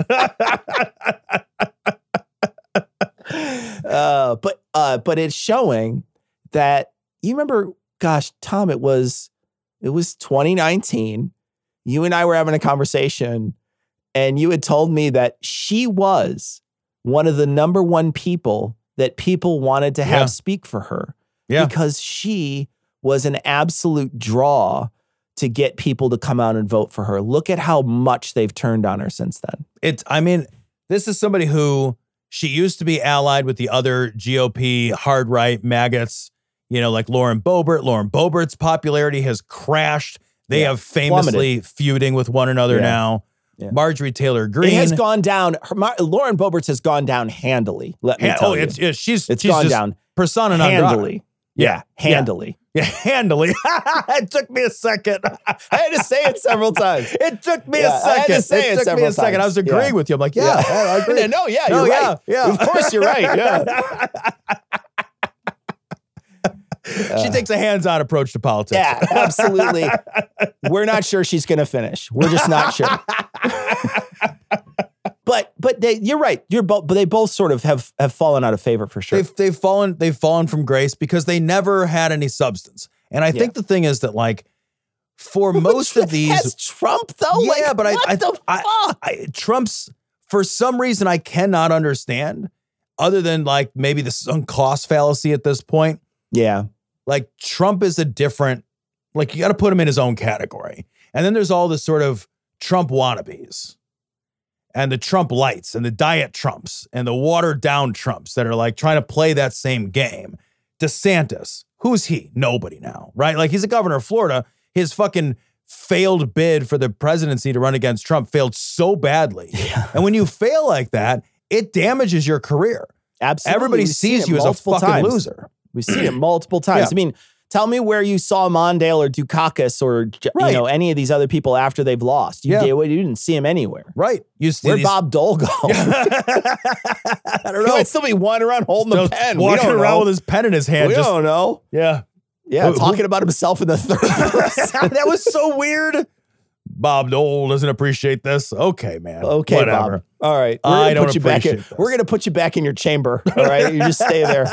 But it's showing that you remember, gosh, Tom, it was 2019. You and I were having a conversation, and you had told me that she was one of the number one people that people wanted to have speak for her. Yeah. Because she was an absolute draw to get people to come out and vote for her. Look at how much they've turned on her since then. This is somebody who she used to be allied with the other GOP hard right maggots, like Lauren Boebert. Lauren Boebert's popularity has crashed. They have famously feuding with one another now. Yeah. Marjorie Taylor Greene. It has gone down. Lauren Boebert's has gone down handily. Let me tell you. She's gone down. Persona non grata. Handily. Yeah, handily. Yeah, handily. It took me a second. I had to say it several times. It took me a second. I had to say it took me a second. I was agreeing with you. I'm like, I agree. You're right. Yeah. Of course you're right. Yeah. She takes a hands-on approach to politics. Yeah, absolutely. We're not sure she's going to finish. We're just not sure. But you're right. But they both sort of have fallen out of favor for sure. They've fallen from grace because they never had any substance. And I think the thing is that, like, for most of these, has Trump though. Yeah, like, but I Trump's, for some reason I cannot understand, other than like maybe the sunk cost fallacy at this point. Yeah, like Trump is a different. Like you got to put him in his own category. And then there's all this sort of Trump wannabes. And the Trump lights and the diet Trumps and the watered down Trumps that are like trying to play that same game. DeSantis, who's he? Nobody now, right? Like he's a governor of Florida. His fucking failed bid for the presidency to run against Trump failed so badly. Yeah. And when you fail like that, it damages your career. Absolutely. Everybody sees you as a fucking loser. We've seen it multiple times. Yeah. I mean, tell me where you saw Mondale or Dukakis or any of these other people after they've lost. You didn't see him anywhere. Right. Where'd Bob Dole go? I don't know. He might still be wandering around holding the pen. Walking around with his pen in his hand. We don't know. Yeah. Yeah, talking about himself in the third person. That was so weird. Bob Dole doesn't appreciate this. Okay, man. Okay, whatever. Bob. All right. I don't appreciate this. We're going to put you back in your chamber. All right. You just stay there.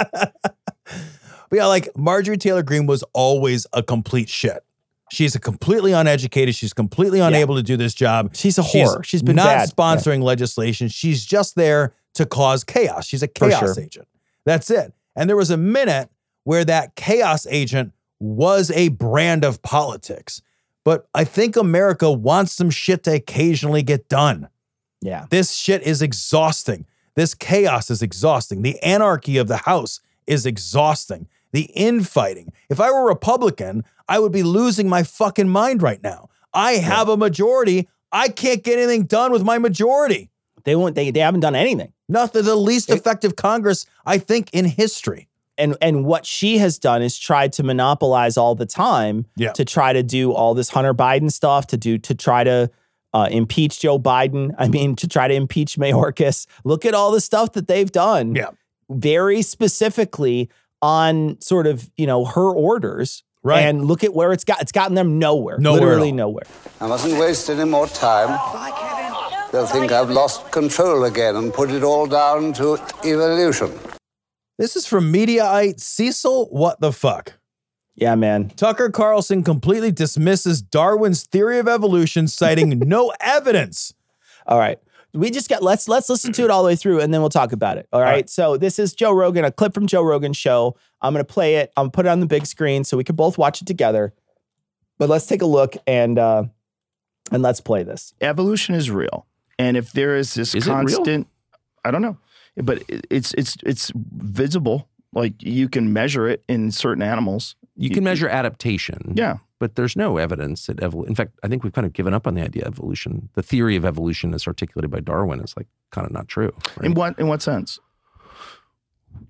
But yeah, like Marjorie Taylor Greene was always a complete shit. She's completely uneducated. She's completely unable to do this job. She's a whore. She's been not bad. sponsoring legislation. She's just there to cause chaos. She's a chaos agent. That's it. And there was a minute where that chaos agent was a brand of politics. But I think America wants some shit to occasionally get done. Yeah. This shit is exhausting. This chaos is exhausting. The anarchy of the House is exhausting. The infighting. If I were a Republican, I would be losing my fucking mind right now. I have a majority. I can't get anything done with my majority. They haven't done anything. Nothing. The least effective Congress, I think, in history. And what she has done is tried to monopolize all the time to try to do all this Hunter Biden stuff, to try to impeach Joe Biden. I mean, to try to impeach Mayorkas. Look at all the stuff that they've done. Yeah. Very specifically on sort of, her orders. Right. And look at where it's gotten them nowhere. Literally nowhere. I mustn't waste any more time. They'll think I've lost control again and put it all down to evolution. This is from Mediaite Cecil. What the fuck? Yeah, man. Tucker Carlson completely dismisses Darwin's theory of evolution, citing no evidence. All right. Let's listen to it all the way through and then we'll talk about it. All right. So this is Joe Rogan, a clip from Joe Rogan's show. I'm going to play it. I'm going to put it on the big screen so we can both watch it together. But let's take a look and let's play this. Evolution is real. And if there is this constant, I don't know, but it's visible. Like you can measure it in certain animals. You can measure adaptation. Yeah. But there's no evidence that in fact, I think we've kind of given up on the idea of evolution. The theory of evolution as articulated by Darwin is like kind of not true. Right? In what sense?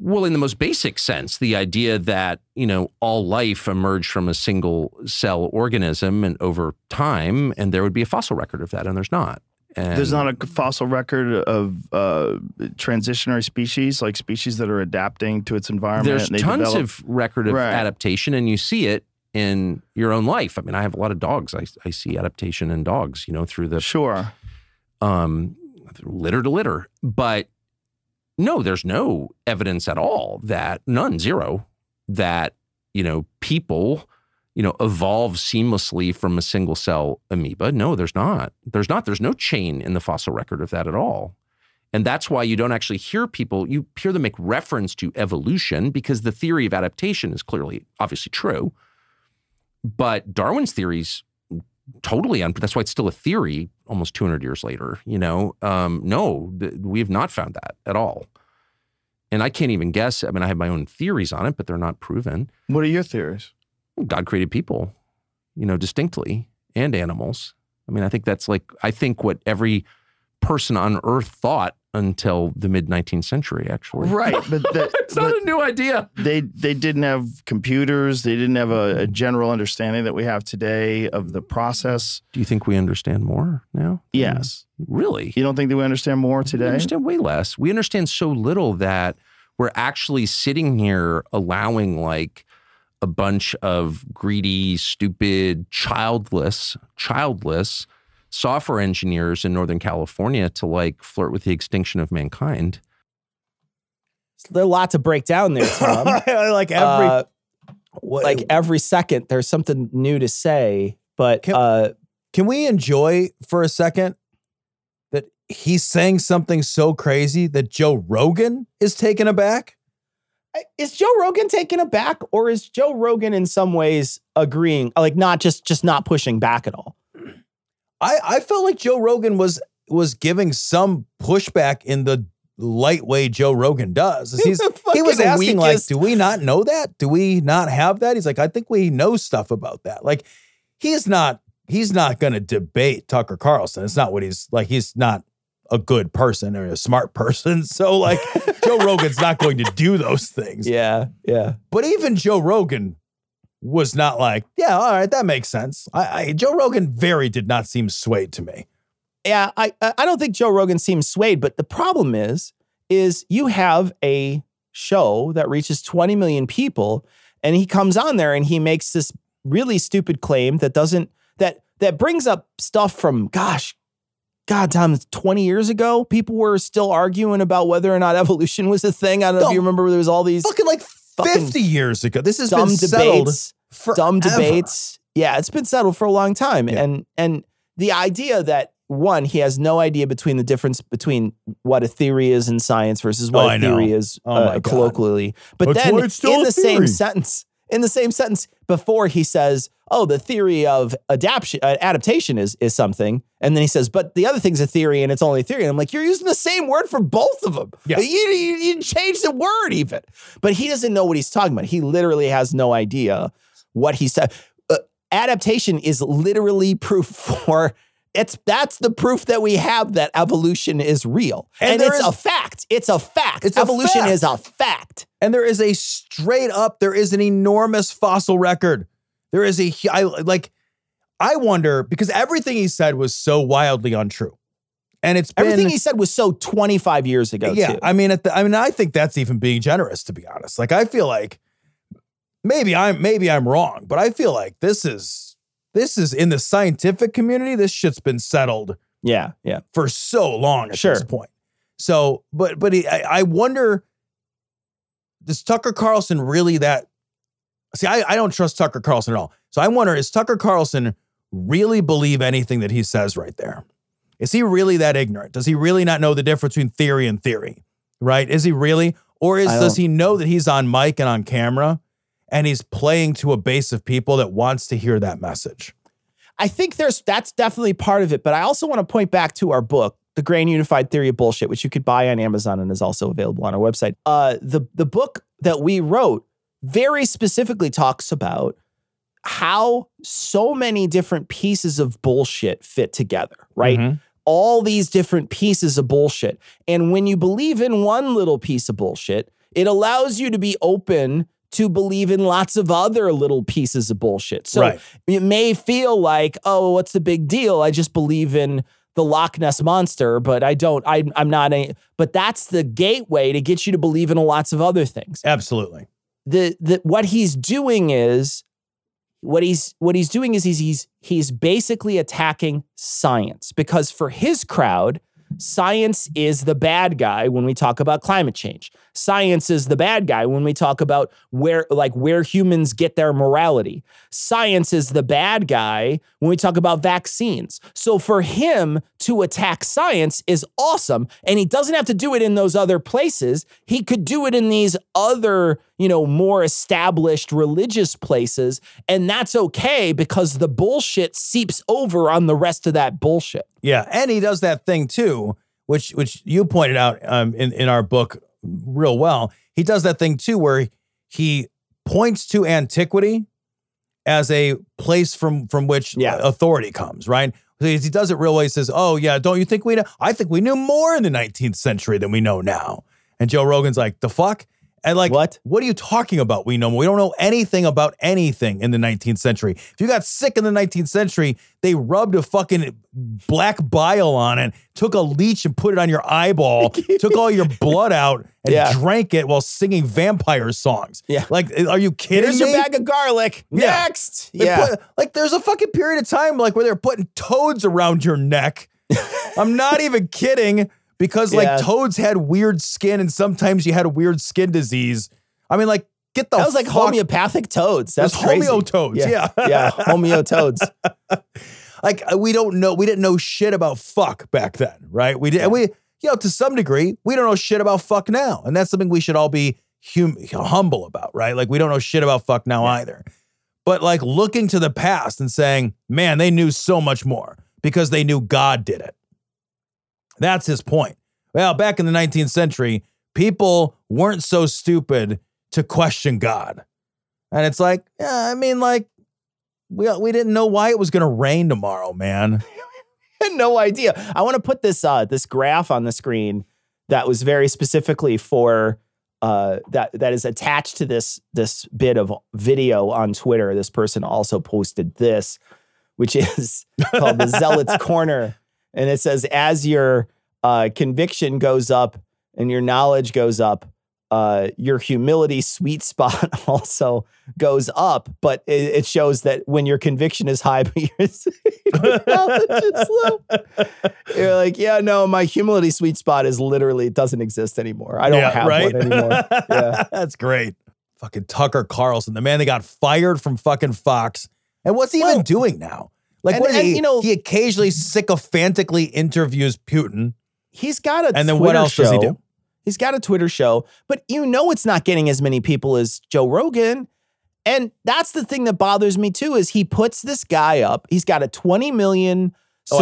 Well, in the most basic sense, the idea that, all life emerged from a single cell organism and over time, and there would be a fossil record of that, and there's not. And there's not a fossil record of transitionary species, like species that are adapting to its environment. There's and they tons develop. of record of adaptation, and you see it in your own life. I mean, I have a lot of dogs. I see adaptation in dogs, through the litter to litter. But no, there's no evidence at all zero, that, people, evolve seamlessly from a single cell amoeba. No, there's not. There's no chain in the fossil record of that at all. And that's why you don't actually hear you hear them make reference to evolution, because the theory of adaptation is obviously true. But Darwin's theory's totally that's why it's still a theory almost 200 years later, No, we have not found that at all. And I can't even guess. I mean, I have my own theories on it, but they're not proven. What are your theories? God created people, distinctly, and animals. I mean, I think what every person on Earth thought until the mid-19th century, actually. Right, but it's not a new idea. They didn't have computers. They didn't have a general understanding that we have today of the process. Do you think we understand more now? Yes. Really? You don't think that we understand more today? We understand way less. We understand so little that we're actually sitting here allowing a bunch of greedy, stupid, childless software engineers in Northern California to flirt with the extinction of mankind. There's a lot to break down there, Tom. Every second, there's something new to say. But can we enjoy for a second that he's saying something so crazy that Joe Rogan is taken aback? Is Joe Rogan taken aback, or is Joe Rogan in some ways agreeing, not just not pushing back at all? I felt like Joe Rogan was giving some pushback in the light way Joe Rogan does. He was asking do we not know that? Do we not have that? He's like, I think we know stuff about that. He's not going to debate Tucker Carlson. It's not what he's like. He's not a good person or a smart person. So Joe Rogan's not going to do those things. Yeah. But even Joe Rogan was not yeah, all right, that makes sense. Joe Rogan did not seem swayed to me. Yeah, I don't think Joe Rogan seems swayed, but the problem is you have a show that reaches 20 million people, and he comes on there and he makes this really stupid claim that brings up stuff from, God, Tom, 20 years ago, people were still arguing about whether or not evolution was a thing. I don't know if you remember, there was all these fucking 50 years ago. This has dumb been settled forever. Dumb debates. Yeah, it's been settled for a long time. Yeah. And the idea that, one, he has no idea between the difference between what a theory is in science versus what a theory is colloquially. But then in the same sentence before, he says, oh, the theory of adaptation is something. And then he says, but the other thing's a theory and it's only a theory. And I'm like, you're using the same word for both of them. Yeah. You change the word even. But he doesn't know what he's talking about. He literally has no idea what he said. Adaptation is literally proof for... That's the proof that we have that evolution is real. And it's a fact. It's a fact. Evolution is a fact. And there is there is an enormous fossil record. There is I wonder, because everything he said was so wildly untrue. And everything he said was so 25 years ago, yeah, too. I think that's even being generous, to be honest. I feel like maybe I'm wrong, but I feel like this is in the scientific community, this shit's been settled. Yeah. For so long at this point. So, I wonder, does Tucker Carlson really see, I don't trust Tucker Carlson at all. So I wonder, is Tucker Carlson really believe anything that he says right there? Is he really that ignorant? Does he really not know the difference between theory and theory? Right? Is he really? Or does he know that he's on mic and on camera and he's playing to a base of people that wants to hear that message? I think that's definitely part of it. But I also want to point back to our book, The Grain Unified Theory of Bullshit, which you could buy on Amazon and is also available on our website. The book that we wrote very specifically talks about how so many different pieces of bullshit fit together, right? Mm-hmm. All these different pieces of bullshit. And when you believe in one little piece of bullshit, it allows you to be open to believe in lots of other little pieces of bullshit. So it may feel like, oh, what's the big deal? I just believe in the Loch Ness Monster, but I'm not but that's the gateway to get you to believe in lots of other things. Absolutely. What he's doing is he's basically attacking science, because for his crowd, science is the bad guy when we talk about climate change. Science is the bad guy when we talk about where humans get their morality. Science is the bad guy when we talk about vaccines. So for him to attack science is awesome, and he doesn't have to do it in those other places. He could do it in these other, more established religious places, and that's okay because the bullshit seeps over on the rest of that bullshit. Yeah, and he does that thing too, which you pointed out in our book real well. He does that thing too where he points to antiquity as a place from which authority comes, right? He does it real well. He says, oh yeah, don't you think we know? I think we knew more in the 19th century than we know now. And Joe Rogan's like, the fuck? And like, what are you talking about? We know more. We don't know anything about anything in the 19th century. If you got sick in the 19th century, they rubbed a fucking black bile on it, took a leech and put it on your eyeball, took all your blood out and drank it while singing vampire songs. Yeah. Like, are you kidding Here's me? Your bag of garlic. Yeah. Next. There's a fucking period of time like where they're putting toads around your neck. I'm not even kidding. Because toads had weird skin, and sometimes you had a weird skin disease. I mean, like, get the That was like homeopathic toads. That's crazy. Homeo toads, yeah. Homeo toads. Like, we didn't know shit about fuck back then, right? We did, to some degree, we don't know shit about fuck now. And that's something we should all be humble about, right? Like, we don't know shit about fuck now either. But like looking to the past and saying, man, they knew so much more because they knew God did it. That's his point. Well, back in the 19th century, people weren't so stupid to question God. And it's like, we didn't know why it was going to rain tomorrow, man. I had no idea. I want to put this graph on the screen that was very specifically for that is attached to this bit of video on Twitter. This person also posted this, which is called the Zealot's Corner. And it says, as your conviction goes up and your knowledge goes up, your humility sweet spot also goes up. But it shows that when your conviction is high, but your knowledge is low, you're like, yeah, no, my humility sweet spot doesn't exist anymore. I don't have one anymore. Yeah. That's great. Fucking Tucker Carlson, the man that got fired from fucking Fox. And what's he even doing now? Like, he occasionally sycophantically interviews Putin. He's got a And then what else does he do? He's got a Twitter show, but it's not getting as many people as Joe Rogan. And that's the thing that bothers me too, is he puts this guy up. He's got a 20 million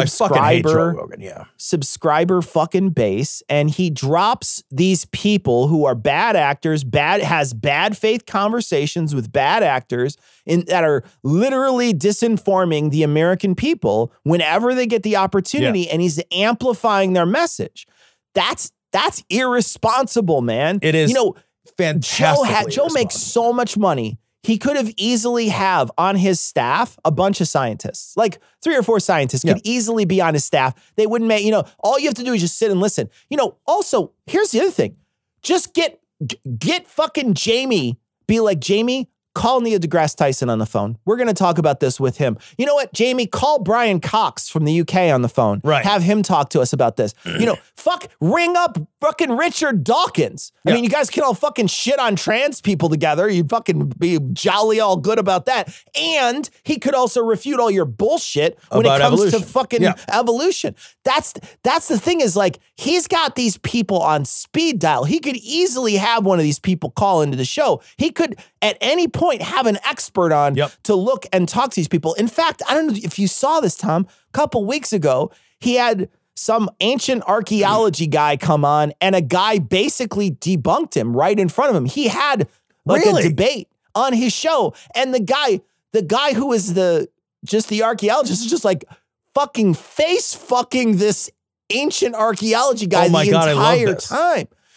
subscriber fucking base, and he drops these people who are bad actors, has bad faith conversations with bad actors that are literally disinforming the American people whenever they get the opportunity, and he's amplifying their message. That's irresponsible, man. It is fantastic. Joe makes so much money. He could have easily have on his staff a bunch of scientists, like 3 or 4 scientists could easily be on his staff. They wouldn't make, all you have to do is just sit and listen. Also, here's the other thing. Just get fucking Jamie, be like, Jamie, call Neil deGrasse Tyson on the phone. We're going to talk about this with him. You know what, Jamie, call Brian Cox from the UK on the phone. Right. Have him talk to us about this. Ring up fucking Richard Dawkins. I mean, you guys can all fucking shit on trans people together. You'd fucking be jolly all good about that. And he could also refute all your bullshit when it comes to fucking evolution. That's the thing, is like, he's got these people on speed dial. He could easily have one of these people call into the show. He could at any point have an expert on to look and talk to these people. In fact, I don't know if you saw this, Tom, a couple weeks ago, he had some ancient archaeology guy come on, and a guy basically debunked him right in front of him. He had a debate on his show, and the guy who is the archaeologist is just like fucking face fucking this ancient archaeology guy entire time.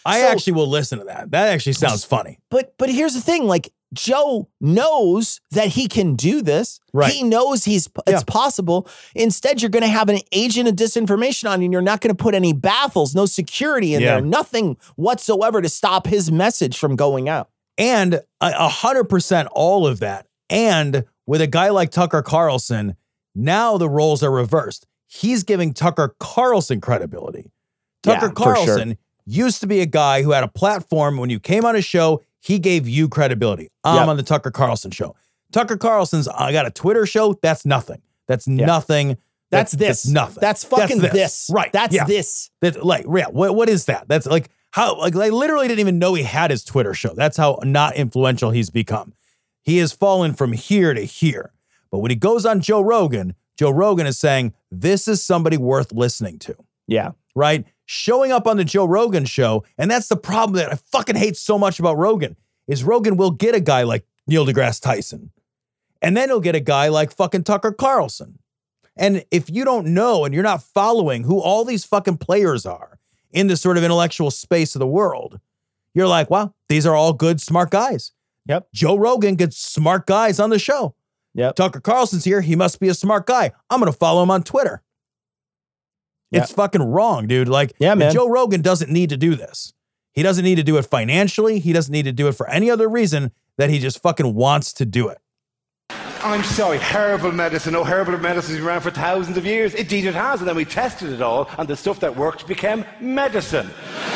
I actually will listen to that. That actually sounds funny. But here's the thing, like Joe knows that he can do this. Right. He knows it's possible. Instead, you're going to have an agent of disinformation on you, and you're not going to put any baffles, no security in there, nothing whatsoever to stop his message from going out. And 100% all of that. And with a guy like Tucker Carlson, now the roles are reversed. He's giving Tucker Carlson credibility. Tucker Carlson used to be a guy who had a platform. When you came on his show, he gave you credibility. I'm on the Tucker Carlson show. Tucker Carlson's, I got a Twitter show. That's nothing. That's nothing. That's this. That's nothing. That's fucking this. Right. That's this. What is that? That's like how, like, I literally didn't even know he had his Twitter show. That's how not influential he's become. He has fallen from here to here. But when he goes on Joe Rogan is saying, this is somebody worth listening to. Yeah. Right? Showing up on the Joe Rogan show, and that's the problem that I fucking hate so much about Rogan, is Rogan will get a guy like Neil deGrasse Tyson, and then he'll get a guy like fucking Tucker Carlson. And if you don't know and you're not following who all these fucking players are in this sort of intellectual space of the world, you're like, wow, these are all good, smart guys. Yep. Joe Rogan gets smart guys on the show. Yep. Tucker Carlson's here. He must be a smart guy. I'm going to follow him on Twitter. It's fucking wrong, dude. Like, man. Joe Rogan doesn't need to do this. He doesn't need to do it financially. He doesn't need to do it for any other reason that he just fucking wants to do it. I'm sorry, herbal medicine. Oh, herbal medicine's been around for thousands of years. Indeed it has. And then we tested it all, and the stuff that worked became medicine.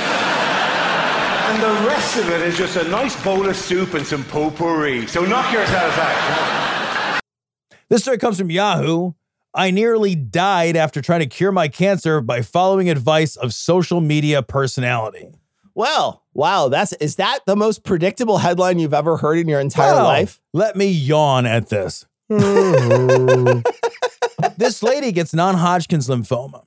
And the rest of it is just a nice bowl of soup and some potpourri. So knock yourselves out. This story comes from Yahoo. I nearly died after trying to cure my cancer by following advice of social media personality. Well, wow. Is that the most predictable headline you've ever heard in your entire life? Let me yawn at this. This lady gets non-Hodgkin's lymphoma.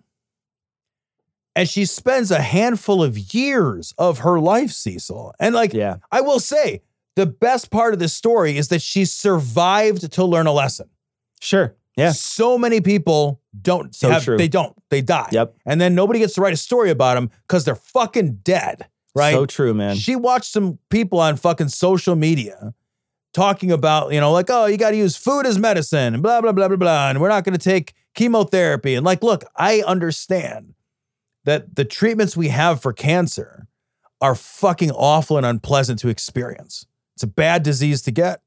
And she spends a handful of years of her life, Cecil. And I will say, the best part of this story is that she survived to learn a lesson. Sure. Yeah. So many people don't. They don't. They die. Yep. And then nobody gets to write a story about them because they're fucking dead. Right? So true, man. She watched some people on fucking social media talking about, like, oh, you got to use food as medicine and blah, blah, blah, blah, blah. And we're not going to take chemotherapy. And like, look, I understand that the treatments we have for cancer are fucking awful and unpleasant to experience. It's a bad disease to get.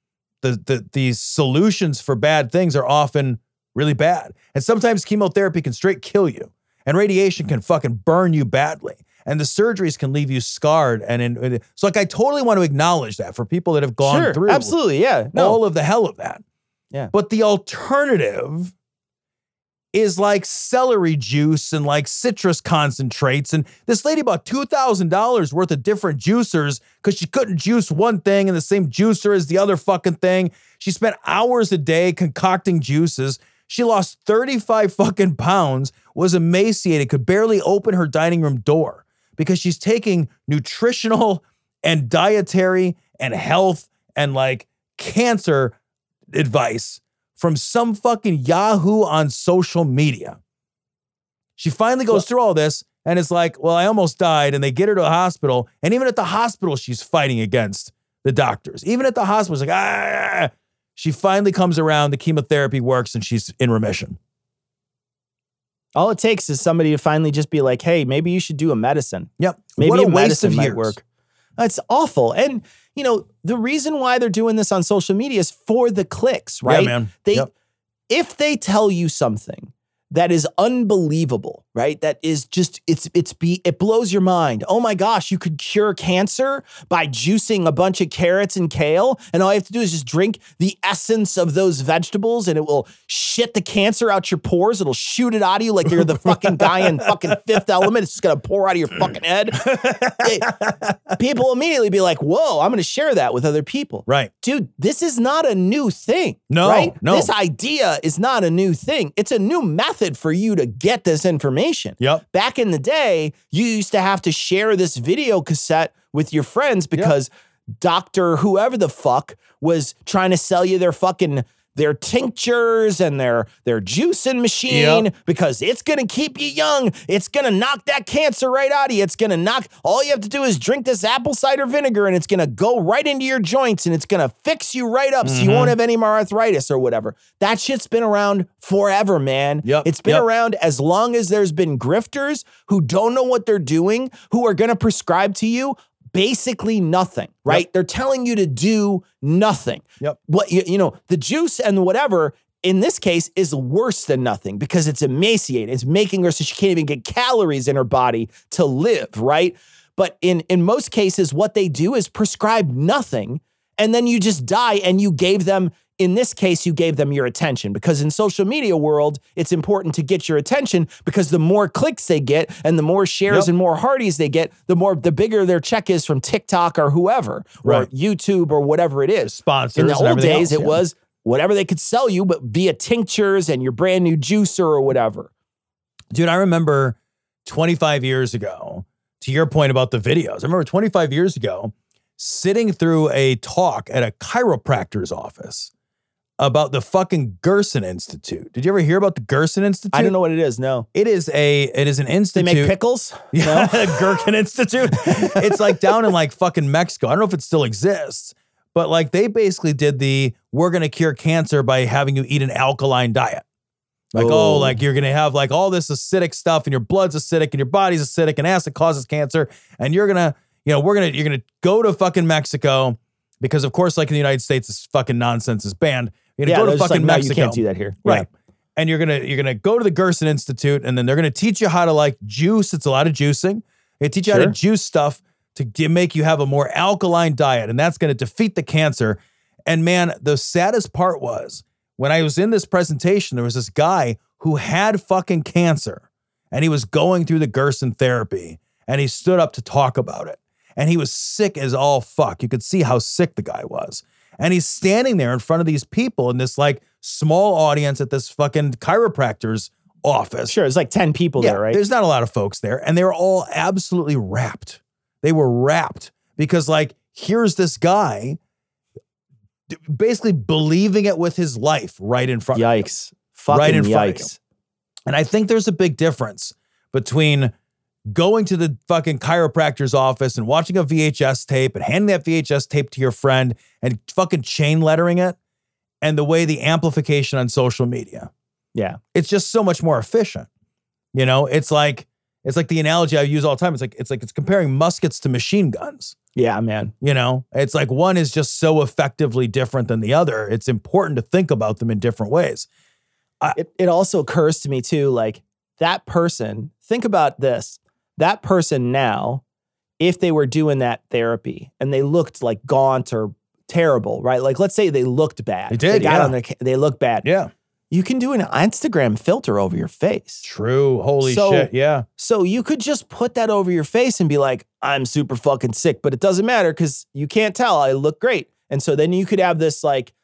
The solutions for bad things are often really bad. And sometimes chemotherapy can straight kill you. And radiation can fucking burn you badly. And the surgeries can leave you scarred. So I totally want to acknowledge that for people that have gone through absolutely, all of the hell of that. Yeah. But the alternative is like celery juice and like citrus concentrates. And this lady bought $2,000 worth of different juicers because she couldn't juice one thing in the same juicer as the other fucking thing. She spent hours a day concocting juices. She lost 35 fucking pounds, was emaciated, could barely open her dining room door because she's taking nutritional and dietary and health and like cancer advice from some fucking Yahoo on social media. She finally goes through all this and it's like, well, I almost died, and they get her to a hospital. And even at the hospital, she's fighting against the doctors. Even at the hospital, it's like, She finally comes around, the chemotherapy works, and she's in remission. All it takes is somebody to finally just be like, hey, maybe you should do a medicine. Yep. Maybe what a waste medicine of might years. work. It's awful. And, the reason why they're doing this on social media is for the clicks, right? Yeah, man. If they tell you something that is unbelievable, right? That is just, it blows your mind. Oh my gosh, you could cure cancer by juicing a bunch of carrots and kale, and all you have to do is just drink the essence of those vegetables, and it will shit the cancer out your pores. It'll shoot it out of you like you're the fucking guy in fucking Fifth Element. It's just gonna pour out of your fucking head. People immediately be like, whoa, I'm gonna share that with other people. Right. Dude, this is not a new thing. No, right? no. This idea is not a new thing. It's a new method for you to get this information. Yep. Back in the day, you used to have to share this video cassette with your friends because Dr. whoever the fuck was trying to sell you their fucking their tinctures and their juicing machine because it's going to keep you young. It's going to knock that cancer right out of you. It's going to knock, all you have to do is drink this apple cider vinegar and it's going to go right into your joints and it's going to fix you right up so you won't have any more arthritis or whatever. That shit's been around forever, man. It's been around as long as there's been grifters who don't know what they're doing, who are going to prescribe to you basically nothing, right? They're telling you to do nothing. What the juice and whatever in this case is worse than nothing because it's emaciated. It's making her so she can't even get calories in her body to live, right? But in most cases, what they do is prescribe nothing, and then you just die, and you gave them, in this case, you gave them your attention, because in social media world, it's important to get your attention because the more clicks they get and the more shares and more hearties they get, the bigger their check is from TikTok or whoever, or YouTube or whatever it is. Sponsors. In the old days, else, it was whatever they could sell you, but via tinctures and your brand new juicer or whatever. Dude, I remember 25 years ago, to your point about the videos, I remember 25 years ago sitting through a talk at a chiropractor's office about the fucking Gerson Institute. Did you ever hear about the Gerson Institute? I don't know what it is, no. It is an institute. They make pickles? Yeah, Gherkin Institute. It's like down in like fucking Mexico. I don't know if it still exists, but like they basically did we're going to cure cancer by having you eat an alkaline diet. Like, like you're going to have like all this acidic stuff and your blood's acidic and your body's acidic and acid causes cancer. And you're going to, you're going to go to fucking Mexico because of course, like in the United States, this fucking nonsense is banned. You're going to go to fucking Mexico. You can't do that here. Right. And you're going to go to the Gerson Institute and then they're going to teach you how to like juice. It's a lot of juicing. They teach you how to juice stuff to make you have a more alkaline diet. And that's going to defeat the cancer. And man, the saddest part was when I was in this presentation, there was this guy who had fucking cancer and he was going through the Gerson therapy and he stood up to talk about it. And he was sick as all fuck. You could see how sick the guy was. And he's standing there in front of these people in this like small audience at this fucking chiropractor's office. Sure, there's like 10 people there, right? There's not a lot of folks there. And they were all absolutely rapt. They were rapt because like, here's this guy basically believing it with his life right in front of him. Yikes. Fucking yikes. And I think there's a big difference between going to the fucking chiropractor's office and watching a VHS tape and handing that VHS tape to your friend and fucking chain lettering it and the way the amplification on social media. Yeah. It's just so much more efficient. You know, it's like the analogy I use all the time. It's comparing muskets to machine guns. Yeah, man. You know, it's like one is just so effectively different than the other. It's important to think about them in different ways. It also occurs to me too, like that person, think about this, that person now, if they were doing that therapy and they looked like gaunt or terrible, right? Like let's say they looked bad. They did, they look bad. Yeah. You can do an Instagram filter over your face. True. Holy shit. Yeah. So you could just put that over your face and be like, I'm super fucking sick, but it doesn't matter because you can't tell. I look great. And so then you could have this like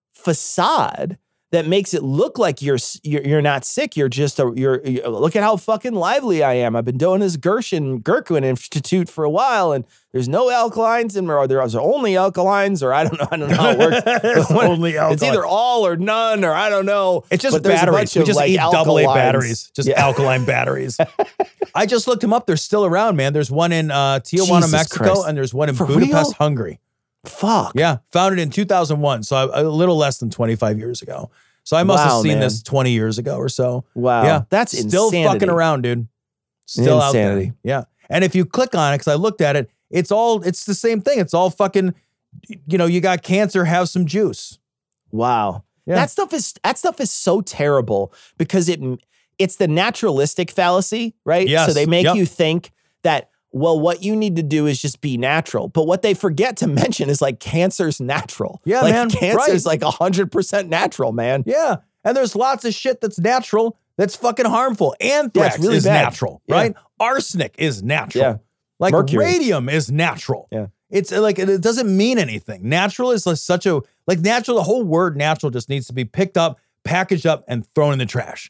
facade that makes it look like you're not sick. You're just you're look at how fucking lively I am. I've been doing this Gherkin Institute for a while, and there's no alkalines in, or there's only alkalines, or I don't know how it works. It's only alkalines. It's either all or none, or I don't know. It's just batteries. We just eat AA batteries, just alkaline batteries. I just looked them up. They're still around, man. There's one in Tijuana, Mexico, Christ. and there's one in Budapest, Hungary. Fuck. Yeah, founded in 2001, so a little less than 25 years ago. So I must have seen this 20 years ago or so. Wow. Yeah, that's still insanity. fucking around, dude. Still insanity. out there. Yeah. And if you click on it, because I looked at it, it's the same thing. It's all fucking, you got cancer, have some juice. Wow. Yeah. That stuff is so terrible because it's the naturalistic fallacy, right? Yes. So they make you think that, well, what you need to do is just be natural. But what they forget to mention is like cancer's natural. Yeah, like, man. Cancer's like 100% natural, man. Yeah. And there's lots of shit that's natural that's fucking harmful. Anthrax really is bad. natural, Yeah. right? Arsenic is natural. Yeah. Like Mercury. radium is natural. Yeah. It's like, it doesn't mean anything. Natural is like natural, the whole word natural just needs to be picked up, packaged up, and thrown in the trash.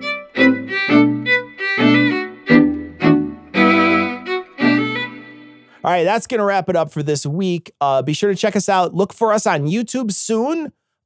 All right, that's going to wrap it up for this week. Be sure to check us out. Look for us on YouTube soon.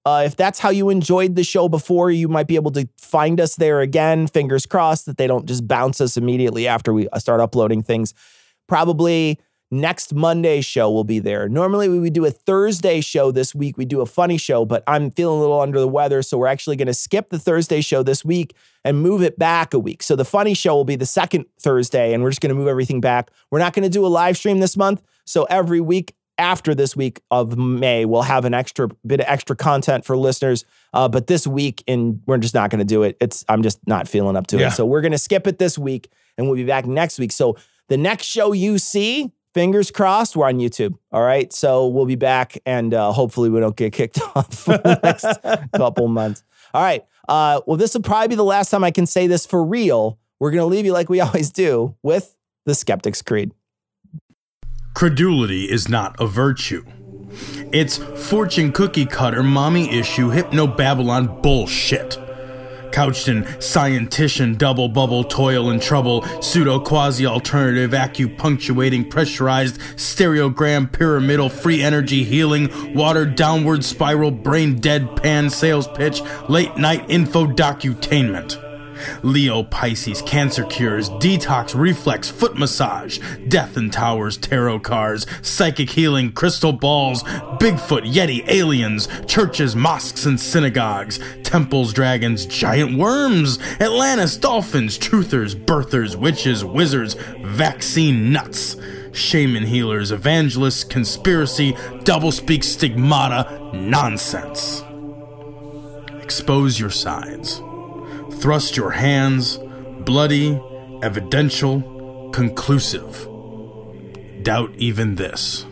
If that's how you enjoyed the show before, you might be able to find us there again. Fingers crossed that they don't just bounce us immediately after we start uploading things. Probably next Monday's show will be there. Normally we would do a Thursday show this week. We do a funny show, but I'm feeling a little under the weather, so we're actually going to skip the Thursday show this week and move it back a week. So the funny show will be the second Thursday, and we're just going to move everything back. We're not going to do a live stream this month, so every week after this week of May, we'll have an extra bit of extra content for listeners. But this week, we're just not going to do it. I'm just not feeling up to it. So we're going to skip it this week, and we'll be back next week. So the next show you see, fingers crossed, we're on YouTube. All right. So we'll be back, and hopefully we don't get kicked off for the next couple months. All right. Well, this will probably be the last time I can say this for real. We're going to leave you like we always do with the Skeptic's Creed. Credulity is not a virtue. It's fortune cookie cutter, mommy issue, hypno-Babylon bullshit. Couched in scientician, double bubble, toil and trouble, pseudo quasi alternative, acupunctuating, pressurized, stereogram, pyramidal, free energy healing, watered downward spiral, brain deadpan sales pitch, late night info docutainment. Leo, Pisces, cancer cures, detox, reflex, foot massage, death and towers, tarot cards, psychic healing, crystal balls, Bigfoot, Yeti, aliens, churches, mosques and synagogues, temples, dragons, giant worms, Atlantis, dolphins, truthers, birthers, witches, wizards, vaccine nuts, shaman healers, evangelists, conspiracy, doublespeak, stigmata, nonsense. Expose your sides. Thrust your hands, bloody, evidential, conclusive. Doubt even this.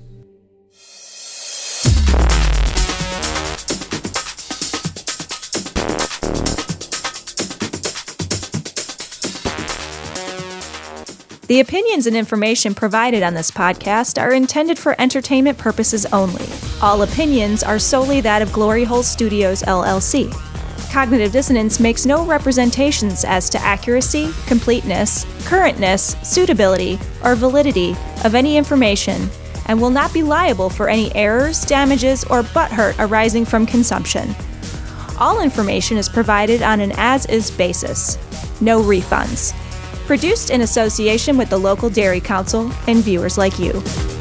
The opinions and information provided on this podcast are intended for entertainment purposes only. All opinions are solely that of Glory Hole Studios, LLC. Cognitive Dissonance makes no representations as to accuracy, completeness, currentness, suitability, or validity of any information, and will not be liable for any errors, damages, or butthurt arising from consumption. All information is provided on an as-is basis. No refunds. Produced in association with the local Dairy Council and viewers like you.